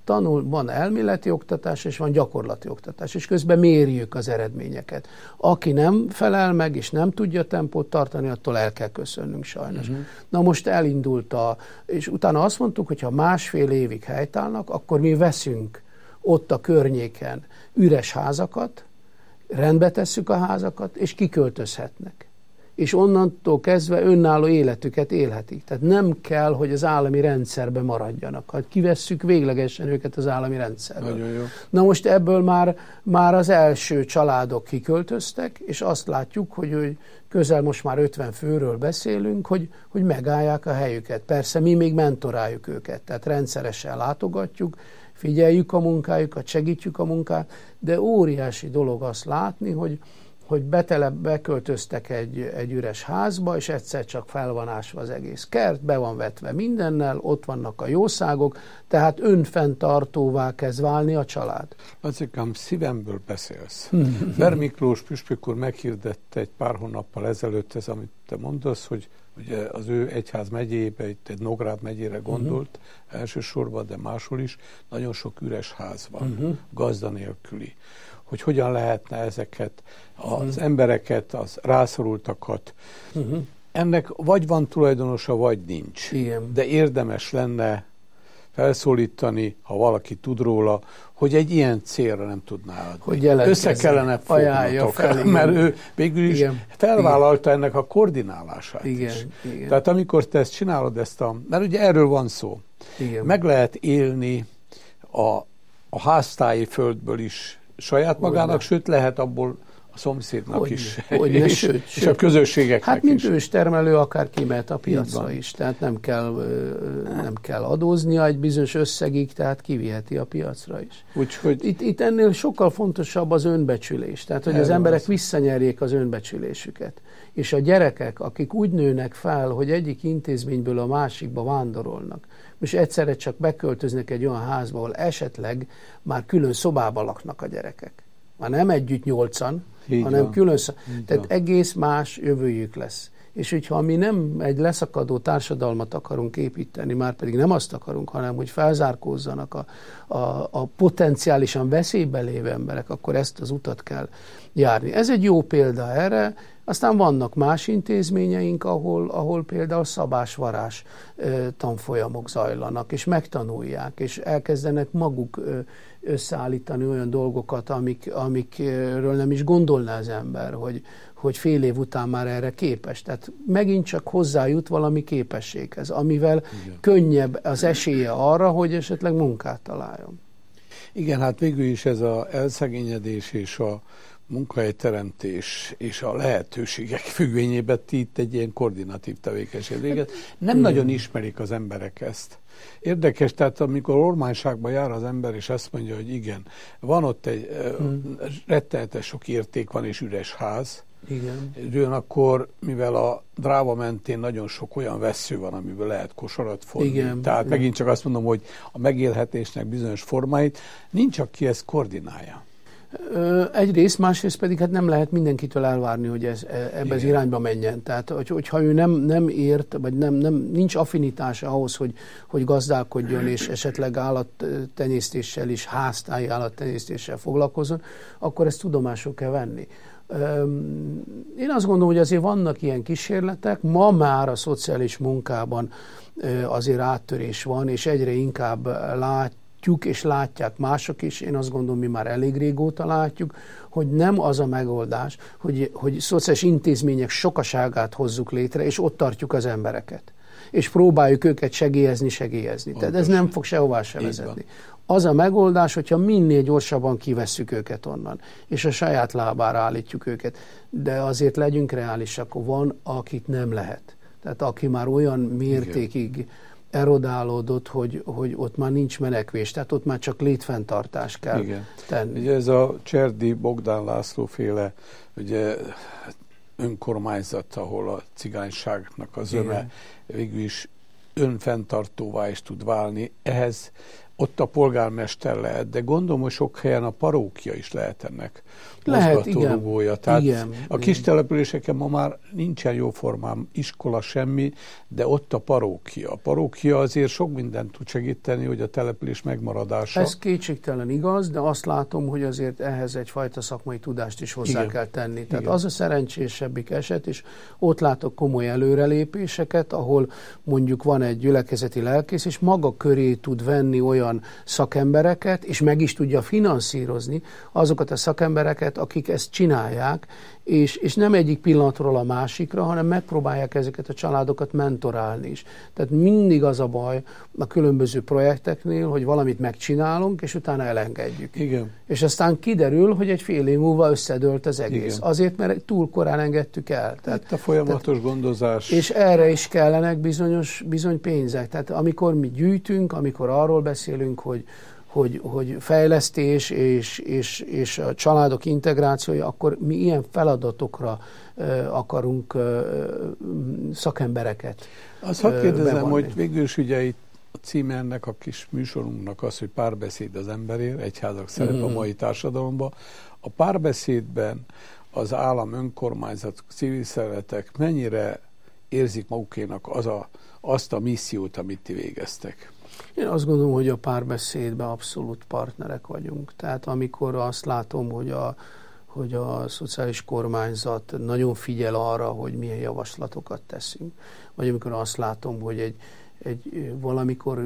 tanul, van elméleti oktatás, és van gyakorlati oktatás, és közben mérjük az eredményeket. Aki nem felel meg, és nem tudja tempót tartani, attól el kell köszönnünk sajnos. Uh-huh. Na most elindult a, és utána azt mondtuk, hogy ha másfél évig helytállnak, akkor mi veszünk ott a környéken üres házakat, rendbe tesszük a házakat, és kiköltözhetnek. És onnantól kezdve önálló életüket élhetik. Tehát nem kell, hogy az állami rendszerbe maradjanak. Ha kivesszük véglegesen őket az állami rendszerből. Nagyon jó. Na most ebből már, már az első családok kiköltöztek, és azt látjuk, hogy, hogy közel most már ötven főről beszélünk, hogy, hogy megállják a helyüket. Persze mi még mentoráljuk őket, tehát rendszeresen látogatjuk, figyeljük a munkájukat, segítjük a munkát, de óriási dolog azt látni, hogy hogy betele, beköltöztek egy, egy üres házba, és egyszer csak fel van ásva az egész kert, be van vetve mindennel, ott vannak a jószágok, tehát önfenntartóvá kezd válni a család. Lacikám, szívemből beszélsz. Ber Miklós püspök úr meghirdette egy pár hónappal ezelőtt, ez, amit te mondasz, hogy ugye az ő egyház megyébe, itt egy Nógrád megyére gondolt, uh-huh. elsősorban, de máshol is, nagyon sok üres ház van, uh-huh. gazda nélküli. Hogy hogyan lehetne ezeket, az uh-huh. embereket, az rászorultakat. Uh-huh. Ennek vagy van tulajdonosa, vagy nincs. Igen. De érdemes lenne felszólítani, ha valaki tud róla, hogy egy ilyen célra nem tudná adni. Hogy össze kellene fognatok, fel, mert ő végül is igen. felvállalta igen. ennek a koordinálását igen. is. Igen. Tehát amikor te ezt csinálod, ezt a, mert ugye erről van szó, igen. meg lehet élni a, a háztáji földből is saját magának, hogyne. Sőt lehet abból a szomszédnak hogyne. Is, hogyne. És, sőt, és sőt. a közösségeknek hát, mint is. őstermelő akár kimehet a piacra is, tehát nem kell, nem kell adóznia egy bizonyos összegig, tehát kiviheti a piacra is. Úgyhogy itt, itt ennél sokkal fontosabb az önbecsülés, tehát hogy az emberek az. visszanyerjék az önbecsülésüket. És a gyerekek, akik úgy nőnek fel, hogy egyik intézményből a másikba vándorolnak, és egyszerre csak beköltöznek egy olyan házba, ahol esetleg már külön szobában laknak a gyerekek. Már nem együtt nyolcan, így hanem van. Külön szobában. Tehát van. Egész más jövőjük lesz. És hogyha mi nem egy leszakadó társadalmat akarunk építeni, már pedig nem azt akarunk, hanem hogy felzárkózzanak a, a, a potenciálisan veszélyben lévő emberek, akkor ezt az utat kell járni. Ez egy jó példa erre. Aztán vannak más intézményeink, ahol, ahol például szabásvarás ö, tanfolyamok zajlanak, és megtanulják, és elkezdenek maguk ö, összeállítani olyan dolgokat, amik, amikről nem is gondolná az ember, hogy, hogy fél év után már erre képes. Tehát megint csak hozzájut valami képességhez, amivel igen. könnyebb az esélye arra, hogy esetleg munkát találjon. Igen, hát végül is ez az elszegényedés és a munkahelyteremtés és a lehetőségek függvényében ti itt egy ilyen koordinatív tevékenység véget. Nem igen. nagyon ismerik az emberek ezt. Érdekes, tehát amikor ormányságban jár az ember, és azt mondja, hogy igen, van ott egy hmm. rettenetes sok érték van, és üres ház, igen. akkor, mivel a Dráva mentén nagyon sok olyan vessző van, amiből lehet kosarat fonni. Igen. Tehát igen. megint csak azt mondom, hogy a megélhetésnek bizonyos formáit nincs, aki ezt koordinálja. Egyrészt, másrészt pedig hát nem lehet mindenkitől elvárni, hogy ez, ebbe igen. az irányba menjen. Tehát, hogy, hogyha ő nem, nem ért, vagy nem, nem, nincs affinitása ahhoz, hogy, hogy gazdálkodjon, és esetleg állattenyésztéssel is, háztáji állattenyésztéssel foglalkozzon, akkor ezt tudomásul kell venni. Én azt gondolom, hogy azért vannak ilyen kísérletek, ma már a szociális munkában azért áttörés van, és egyre inkább látjuk, és látják mások is, én azt gondolom, mi már elég régóta látjuk, hogy nem az a megoldás, hogy, hogy szociális intézmények sokaságát hozzuk létre, és ott tartjuk az embereket. És próbáljuk őket segélyezni, segélyezni. Pontosan. Tehát ez nem fog sehová se vezetni. Az a megoldás, hogyha minél gyorsabban kivesszük őket onnan, és a saját lábára állítjuk őket. De azért legyünk reálisak, van, akit nem lehet. Tehát aki már olyan mértékig igen. erodálódott, hogy, hogy ott már nincs menekvés, tehát ott már csak létfenntartás kell igen. tenni. Ugye ez a Cserdi Bogdán László féle ugye, önkormányzat, ahol a cigányságnak a zöme igen. végül is önfenntartóvá is tud válni. Ehhez ott a polgármester lehet, de gondolom, hogy sok helyen a parókia is lehet ennek mozgatórugója. Tehát igen, a kis településeken ma már nincsen jóformán iskola, semmi, de ott a parókia. A parókia azért sok mindent tud segíteni, hogy a település megmaradása. Ez kétségtelen igaz, de azt látom, hogy azért ehhez egyfajta szakmai tudást is hozzá igen. kell tenni. Tehát igen. az a szerencsésebbik eset, és ott látok komoly előrelépéseket, ahol mondjuk van egy gyülekezeti lelkész, és maga köré tud venni olyan szakembereket, és meg is tudja finanszírozni azokat a szakembereket, akik ezt csinálják, és, és nem egyik pillanatról a másikra, hanem megpróbálják ezeket a családokat mentorálni is. Tehát mindig az a baj a különböző projekteknél, hogy valamit megcsinálunk, és utána elengedjük. Igen. És aztán kiderül, hogy egy fél év múlva összedőlt az egész. Igen. Azért, mert túl korán engedtük el. Tehát, Itt a folyamatos tehát, gondozás. És erre is kellenek bizonyos, bizony pénzek. Tehát amikor mi gyűjtünk, amikor arról beszélünk, hogy Hogy, hogy fejlesztés és, és, és a családok integrációja, akkor mi ilyen feladatokra uh, akarunk uh, szakembereket Azt hadd kérdezem, bevonni. Hogy végül is ugye itt a címe ennek a kis műsorunknak az, hogy párbeszéd az emberért, egyházak szerep mm-hmm. a mai társadalomban. A párbeszédben az állam, önkormányzat, civil szervezetek mennyire érzik magukénak az a, azt a missziót, amit ti végeztek? Én azt gondolom, hogy a párbeszédben abszolút partnerek vagyunk. Tehát amikor azt látom, hogy a, hogy a szociális kormányzat nagyon figyel arra, hogy milyen javaslatokat teszünk, vagy amikor azt látom, hogy egy, egy valamikor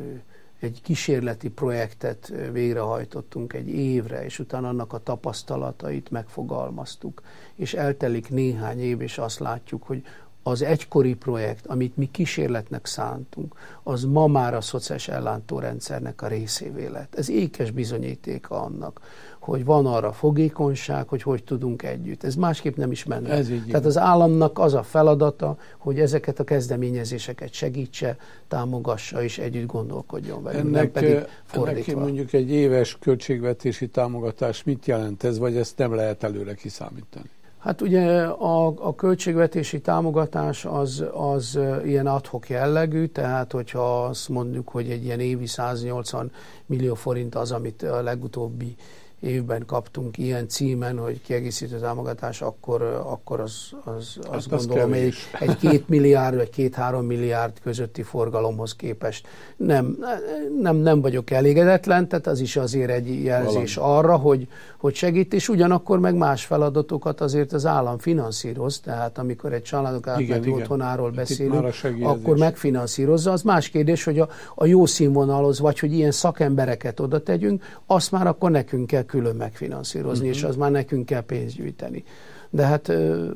egy kísérleti projektet végrehajtottunk egy évre, és utána annak a tapasztalatait megfogalmaztuk, és eltelik néhány év, és azt látjuk, hogy az egykori projekt, amit mi kísérletnek szántunk, az ma már a szociális ellátórendszernek a részévé lett. Ez ékes bizonyítéka annak, hogy van arra fogékonyság, hogy hogy tudunk együtt. Ez másképp nem is menne. Ez Tehát az államnak az a feladata, hogy ezeket a kezdeményezéseket segítse, támogassa és együtt gondolkodjon velünk, ennek, nem pedig fordítva. Ennek mondjuk egy éves költségvetési támogatás mit jelent ez, vagy ezt nem lehet előre kiszámítani? Hát ugye a, a költségvetési támogatás az, az ilyen ad hoc jellegű, tehát hogyha azt mondjuk, hogy egy ilyen évi száznyolcvan millió forint az, amit a legutóbbi évben kaptunk ilyen címen, hogy kiegészítő támogatás, akkor, akkor az, az, hát azt gondolom, egy, egy két milliárd vagy két-három milliárd közötti forgalomhoz képest nem, nem, nem vagyok elégedetlen, tehát az is azért egy jelzés valami arra, hogy, hogy segít, és ugyanakkor meg más feladatokat azért az állam finanszíroz, tehát amikor egy családok átmeneti otthonáról beszélünk, akkor megfinanszírozza. Az más kérdés, hogy a, a jó színvonalhoz, vagy hogy ilyen szakembereket oda tegyünk, azt már akkor nekünk kell külön megfinanszírozni, uh-huh. és az már nekünk kell pénzt gyűjteni. De hát ez,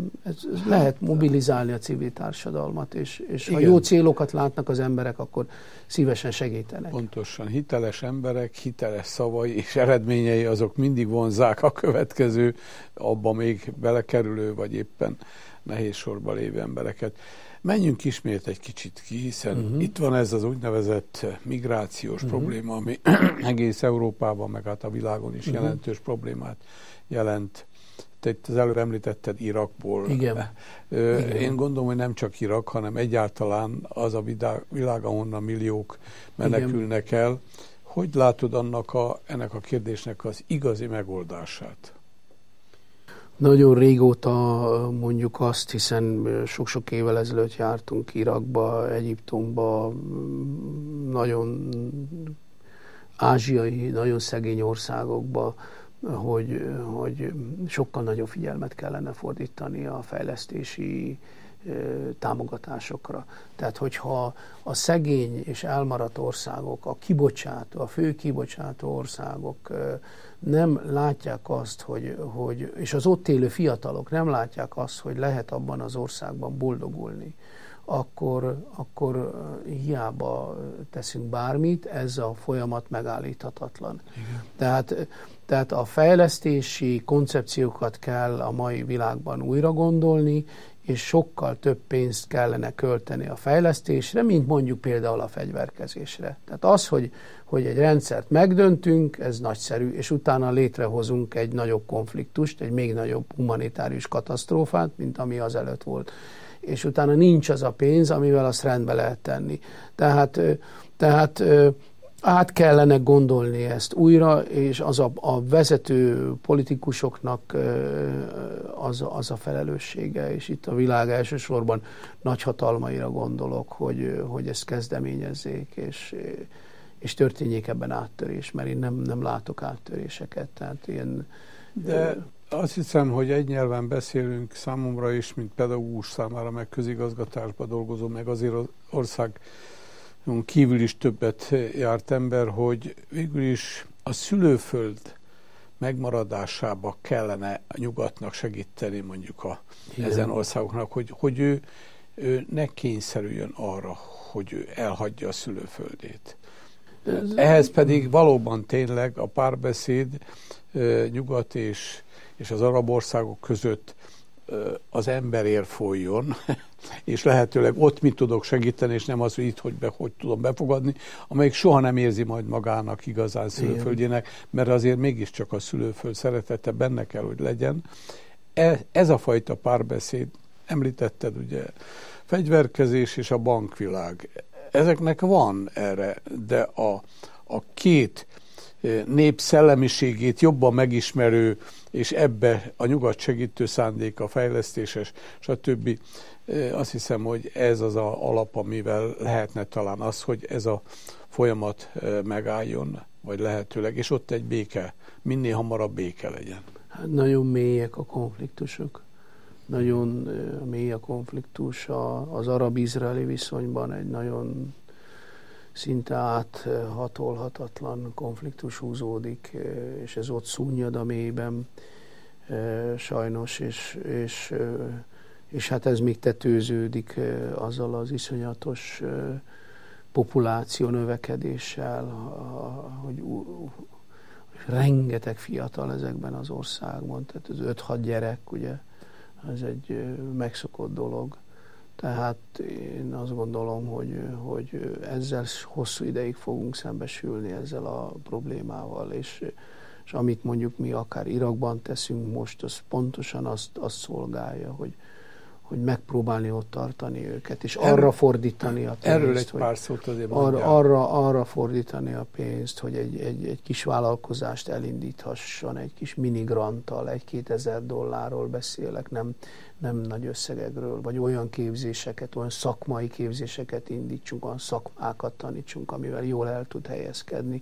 ez lehet mobilizálni a civil társadalmat, és, és ha jó célokat látnak az emberek, akkor szívesen segítenek. Pontosan. Hiteles emberek, hiteles szavai és eredményei azok mindig vonzzák a következő, abba még belekerülő, vagy éppen nehéz sorba lévő embereket. Menjünk ismét egy kicsit ki, hiszen uh-huh. itt van ez az úgynevezett migrációs uh-huh. probléma, ami egész Európában, meg hát a világon is uh-huh. jelentős problémát jelent. Te itt az előbb említetted Irakból. Igen. Ö, Igen. Én gondolom, hogy nem csak Irak, hanem egyáltalán az a világ, ahonnan milliók menekülnek Igen. el. Hogy látod annak a, ennek a kérdésnek az igazi megoldását? Nagyon régóta mondjuk azt, hiszen sok-sok évvel ezelőtt jártunk Irakba, Egyiptomba, nagyon ázsiai, nagyon szegény országokba, hogy, hogy sokkal nagyobb figyelmet kellene fordítani a fejlesztési támogatásokra. Tehát, hogyha a szegény és elmaradt országok, a kibocsátó, a fő kibocsátó országok nem látják azt, hogy, hogy, és az ott élő fiatalok nem látják azt, hogy lehet abban az országban boldogulni, akkor, akkor hiába teszünk bármit, ez a folyamat megállíthatatlan. Igen. Tehát, tehát a fejlesztési koncepciókat kell a mai világban újra gondolni, és sokkal több pénzt kellene költeni a fejlesztésre, mint mondjuk például a fegyverkezésre. Tehát az, hogy, hogy egy rendszert megdöntünk, ez nagyszerű, és utána létrehozunk egy nagyobb konfliktust, egy még nagyobb humanitárius katasztrófát, mint ami az előtt volt. És utána nincs az a pénz, amivel azt rendbe lehet tenni. Tehát, tehát Át kellene gondolni ezt újra, és az a, a vezető politikusoknak az, az a felelőssége, és itt a világ elsősorban nagyhatalmaira gondolok, hogy, hogy ezt kezdeményezzék, és, és történjék ebben áttörés, mert én nem, nem látok áttöréseket. Tehát ilyen, De azt hiszem, hogy egy nyelven beszélünk számomra is, mint pedagógus számára, meg közigazgatásban dolgozom, meg azért az ország kívül is többet járt ember, hogy végül is a szülőföld megmaradásába kellene a nyugatnak segíteni, mondjuk a, ezen országoknak, hogy, hogy ő, ő ne kényszerüljön arra, hogy ő elhagyja a szülőföldét. Ehhez pedig valóban tényleg a párbeszéd nyugat és, és az arab országok között az emberért folyjon, és lehetőleg ott mit tudok segíteni, és nem az, hogy itt hogy, be, hogy tudom befogadni, amelyik soha nem érzi majd magának igazán szülőföldjének, mert azért mégiscsak a szülőföld szeretete benne kell, hogy legyen. Ez a fajta párbeszéd, említetted ugye, fegyverkezés és a bankvilág, ezeknek van erre, de a, a két nép szellemiségét jobban megismerő, és ebbe a nyugat segítő szándéka, fejlesztéses, stb. Azt hiszem, hogy ez az a alap, amivel lehetne talán az, hogy ez a folyamat megálljon, vagy lehetőleg, és ott egy béke, minél hamarabb béke legyen. Hát nagyon mélyek a konfliktusok. Nagyon mély a konfliktus az arab-izraeli viszonyban, egy nagyon szinte áthatolhatatlan konfliktus húzódik, és ez ott szúnyad a mélyben, sajnos, és, és, és hát ez még tetőződik azzal az iszonyatos populáció növekedéssel, hogy rengeteg fiatal ezekben az országban, tehát az öt-hat gyerek, ugye, ez egy megszokott dolog. Tehát én azt gondolom, hogy, hogy ezzel hosszú ideig fogunk szembesülni ezzel a problémával, és, és amit mondjuk mi akár Irakban teszünk most, az pontosan azt, azt szolgálja, hogy, hogy megpróbálni ott tartani őket, és arra fordítani a pénzt. Erről egy pár szót azért arra, arra, arra fordítani a pénzt, hogy egy, egy, egy kis vállalkozást elindíthasson, egy kis minigranttal, egy-kétezer dollárról beszélek, nem, nem nagy összegekről, vagy olyan képzéseket, olyan szakmai képzéseket indítsunk, olyan szakmákat tanítsunk, amivel jól el tud helyezkedni.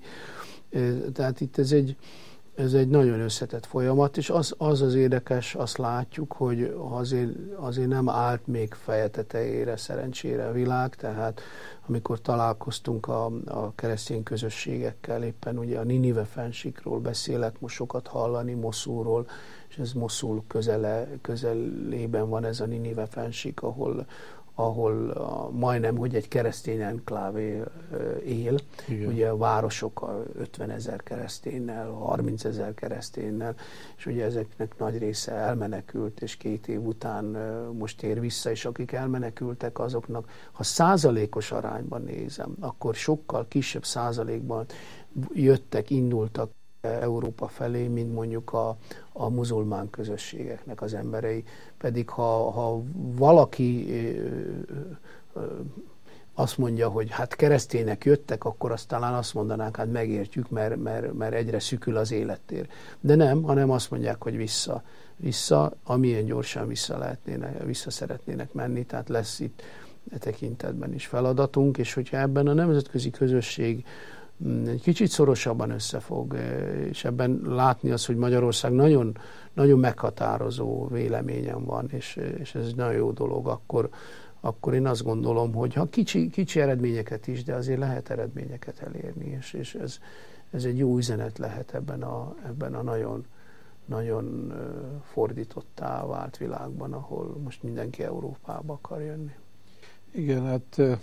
Tehát itt ez egy Ez egy nagyon összetett folyamat, és az az, az érdekes, azt látjuk, hogy azért, azért nem állt még feje tetejére szerencsére a világ, tehát amikor találkoztunk a, a keresztény közösségekkel, éppen ugye a Ninive fennsíkról beszélek, most sokat hallani, Moszulról, és ez Moszul közele, közelében van ez a Ninive fennsík, ahol ahol a, majdnem, hogy egy keresztény enklávé él. Igen. Ugye a városok ötvenezer kereszténnel, harmincezer kereszténnel, és ugye ezeknek nagy része elmenekült, és két év után most tér vissza, és akik elmenekültek, azoknak, ha százalékos arányban nézem, akkor sokkal kisebb százalékban jöttek, indultak Európa felé, mint mondjuk a, a muzulmán közösségeknek az emberei. Pedig ha, ha valaki ö, ö, azt mondja, hogy hát keresztények jöttek, akkor azt talán azt mondanánk, hát megértjük, mert, mert, mert egyre szűkül az élettér. De nem, hanem azt mondják, hogy vissza, vissza, amilyen gyorsan vissza lehetnének, vissza szeretnének menni, tehát lesz itt e tekintetben is feladatunk, és hogyha ebben a nemzetközi közösség egy kicsit szorosabban összefog, és ebben látni azt, hogy Magyarország nagyon, nagyon meghatározó véleményem van, és, és ez egy nagyon jó dolog, akkor, akkor én azt gondolom, hogy ha kicsi, kicsi eredményeket is, de azért lehet eredményeket elérni, és, és ez, ez egy jó üzenet lehet ebben a, ebben a nagyon, nagyon fordítottá vált világban, ahol most mindenki Európába akar jönni. Igen, hát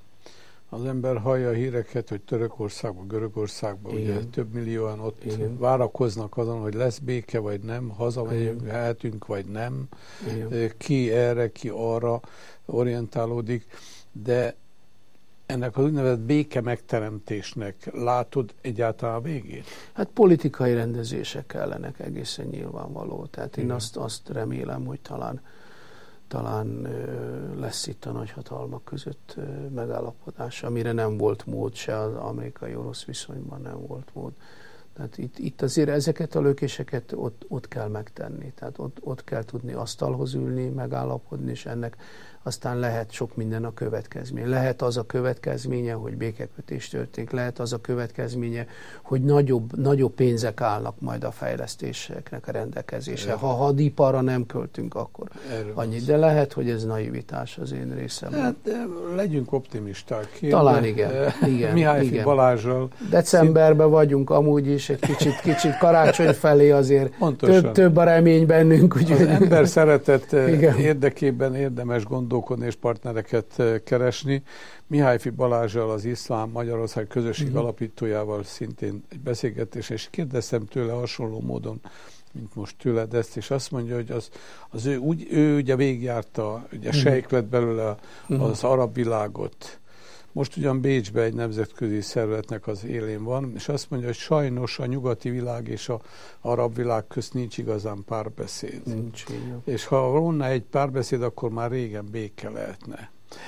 az ember hallja a híreket, hogy Törökországban, Görögországban ugye több millióan ott Igen. várakoznak azon, hogy lesz béke, vagy nem, hazamegyünk, lehetünk, vagy nem. Igen. Ki erre, ki arra orientálódik, de ennek az úgynevezett béke megteremtésnek látod egyáltalán a végét? Hát politikai rendezések kellenek, egészen nyilvánvaló. Tehát én azt, azt remélem, hogy talán talán lesz itt a nagyhatalmak között megállapodás, amire nem volt mód, se az amerikai-orosz viszonyban nem volt mód. Tehát itt, itt azért ezeket a lökéseket ott, ott kell megtenni, tehát ott, ott kell tudni asztalhoz ülni, megállapodni, és ennek aztán lehet sok minden a következmény. Lehet az a következménye, hogy békekötés történik, lehet az a következménye, hogy nagyobb, nagyobb pénzek állnak majd a fejlesztéseknek a rendelkezésre. Ha hadiparra nem költünk, akkor annyit. De lehet, hogy ez naivitás az én részemben. Hát, legyünk optimisták. Én Talán igen. igen Mihályfi Balázsral. Decemberben szín... vagyunk amúgy is, egy kicsit, kicsit karácsony felé azért több, több a remény bennünk. Úgy, az ember szeretet érdekében érdemes gondolni, és partnereket keresni. Mihályfi Balázsral, az Iszlám Magyarország közösség uh-huh. alapítójával szintén egy beszélgetés, és kérdeztem tőle hasonló módon, mint most tőled ezt, és azt mondja, hogy az, az ő, úgy, ő ugye végigjárta, ugye uh-huh. sejk lett belőle uh-huh. az arab világot. Most ugyan Bécsben egy nemzetközi szervezetnek az élén van, és azt mondja, hogy sajnos a nyugati világ és az arab világ közt nincs igazán párbeszéd. Nincs, és ha volna egy párbeszéd, akkor már régen béke lehetne.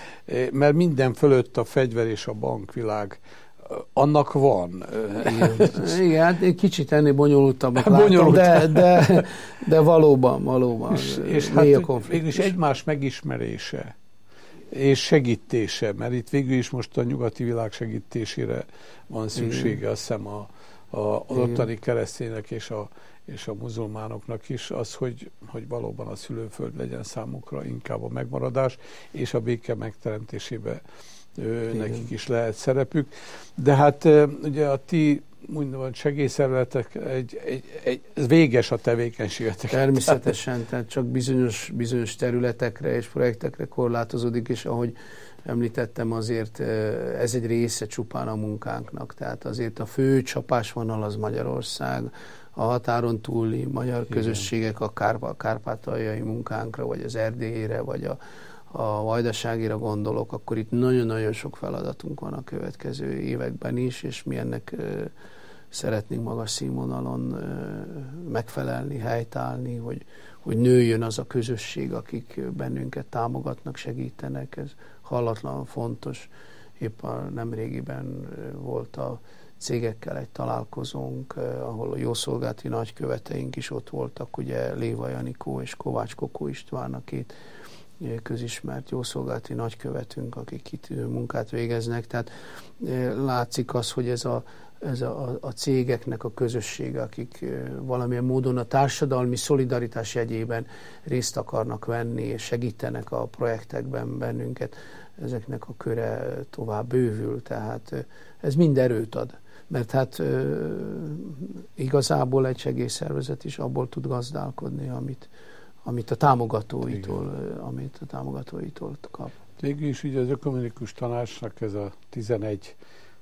Mert minden fölött a fegyver és a bankvilág, annak van. Igen, Igen hát egy kicsit ennél bonyolultabbak látom, de, de, de valóban, valóban. És, és hát végülis egymás megismerése és segítése, mert itt végül is most a nyugati világ segítésére van szüksége, Igen. azt hiszem a, a, az ottani keresztények és a, és a muzulmánoknak is, az, hogy, hogy valóban a szülőföld legyen számukra inkább a megmaradás, és a béke megteremtésébe ő, nekik is lehet szerepük. De hát ugye a ti úgynevezett segélyszervezetek, egy, egy, egy, ez véges a tevékenységetek. Természetesen, tehát csak bizonyos, bizonyos területekre és projektekre korlátozódik, és ahogy említettem, azért ez egy része csupán a munkánknak, tehát azért a fő csapásvonal az Magyarország, a határon túli magyar közösségek, a kárpá, kárpátaljai munkánkra, vagy az erdélyére, vagy a a vajdaságére gondolok, akkor itt nagyon-nagyon sok feladatunk van a következő években is, és mi ennek ö, szeretnénk magas színvonalon ö, megfelelni, helytállni, hogy, hogy nőjön az a közösség, akik bennünket támogatnak, segítenek. Ez hallatlan fontos. Épp a nemrégiben volt a cégekkel egy találkozónk, ahol a jószolgálati nagyköveteink is ott voltak, ugye Léva Janikó és Kovács Kokó István, a két közismert jószolgálati nagykövetünk, akik kitűnő munkát végeznek. Tehát látszik az, hogy ez a, ez a, a cégeknek a közössége, akik valamilyen módon a társadalmi szolidaritás jegyében részt akarnak venni, és segítenek a projektekben bennünket, ezeknek a köre tovább bővül. Tehát ez mind erőt ad. Mert hát e, igazából egy segélyszervezet is abból tud gazdálkodni, amit amit a támogatóitól, Igen. amit a támogatóitól kap. Végül is ugye az Ökumenikus Tanácsnak ez a tizenegy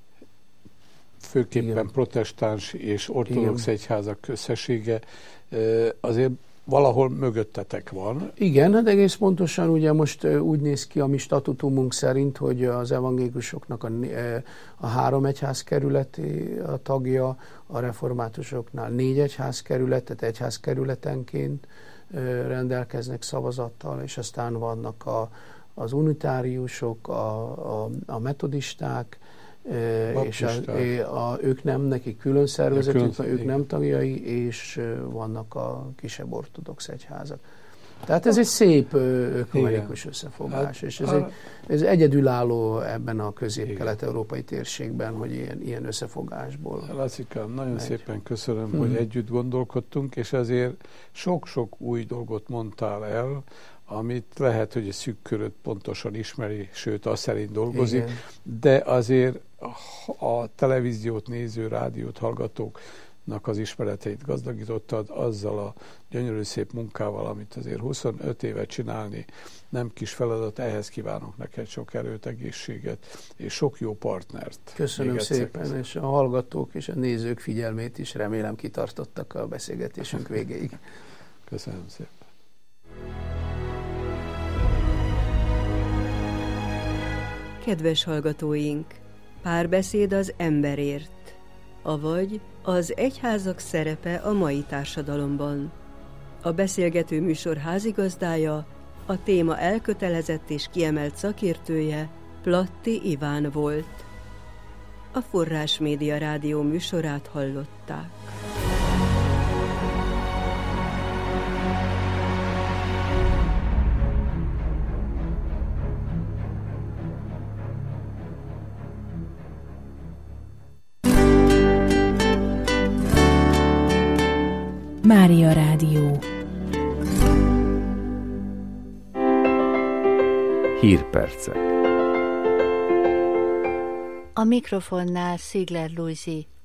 főképpen Igen. protestáns és ortodox Igen. egyházak összessége azért valahol mögöttetek van. Igen, hát egész pontosan ugye most úgy néz ki a mi statutumunk szerint, hogy az evangélikusoknak a, a három egyházkerületi a tagja, a reformátusoknál négy egyházkerület, tehát egyházkerületenként rendelkeznek szavazattal, és aztán vannak a, az unitáriusok, a, a, a metodisták, Baptisták. és a, a, ők nem, nekik külön szervezetük, ja, ők nem tagjai, és vannak a kisebb ortodox egyházak. Tehát ez egy szép ökumenikus összefogás, hát, és ez, a... egy, ez egyedülálló ebben a közép-kelet-európai térségben, hogy ilyen, ilyen összefogásból. Lacika, nagyon megy. Szépen köszönöm, hmm. hogy együtt gondolkodtunk, és ezért sok-sok új dolgot mondtál el, amit lehet, hogy a szűk köröt pontosan ismeri, sőt, azt szerint dolgozik, Igen. de azért a televíziót néző, rádiót hallgatóknak az ismereteit gazdagítottad azzal a gyönyörű szép munkával, amit azért huszonöt évet csinálni nem kis feladat, ehhez kívánok neked sok erőt, egészséget és sok jó partnert. Köszönöm szépen, köszönöm. És a hallgatók és a nézők figyelmét is remélem kitartottak a beszélgetésünk végéig. Köszönöm szépen. Kedves hallgatóink, párbeszéd az emberért, avagy az egyházak szerepe a mai társadalomban. A beszélgető műsor házigazdája a téma elkötelezett és kiemelt szakértője Platti Iván volt. A Forrás Média Rádió műsorát hallották. Mária Rádió. Hírpercek. A mikrofonnál Szigler Lujzi.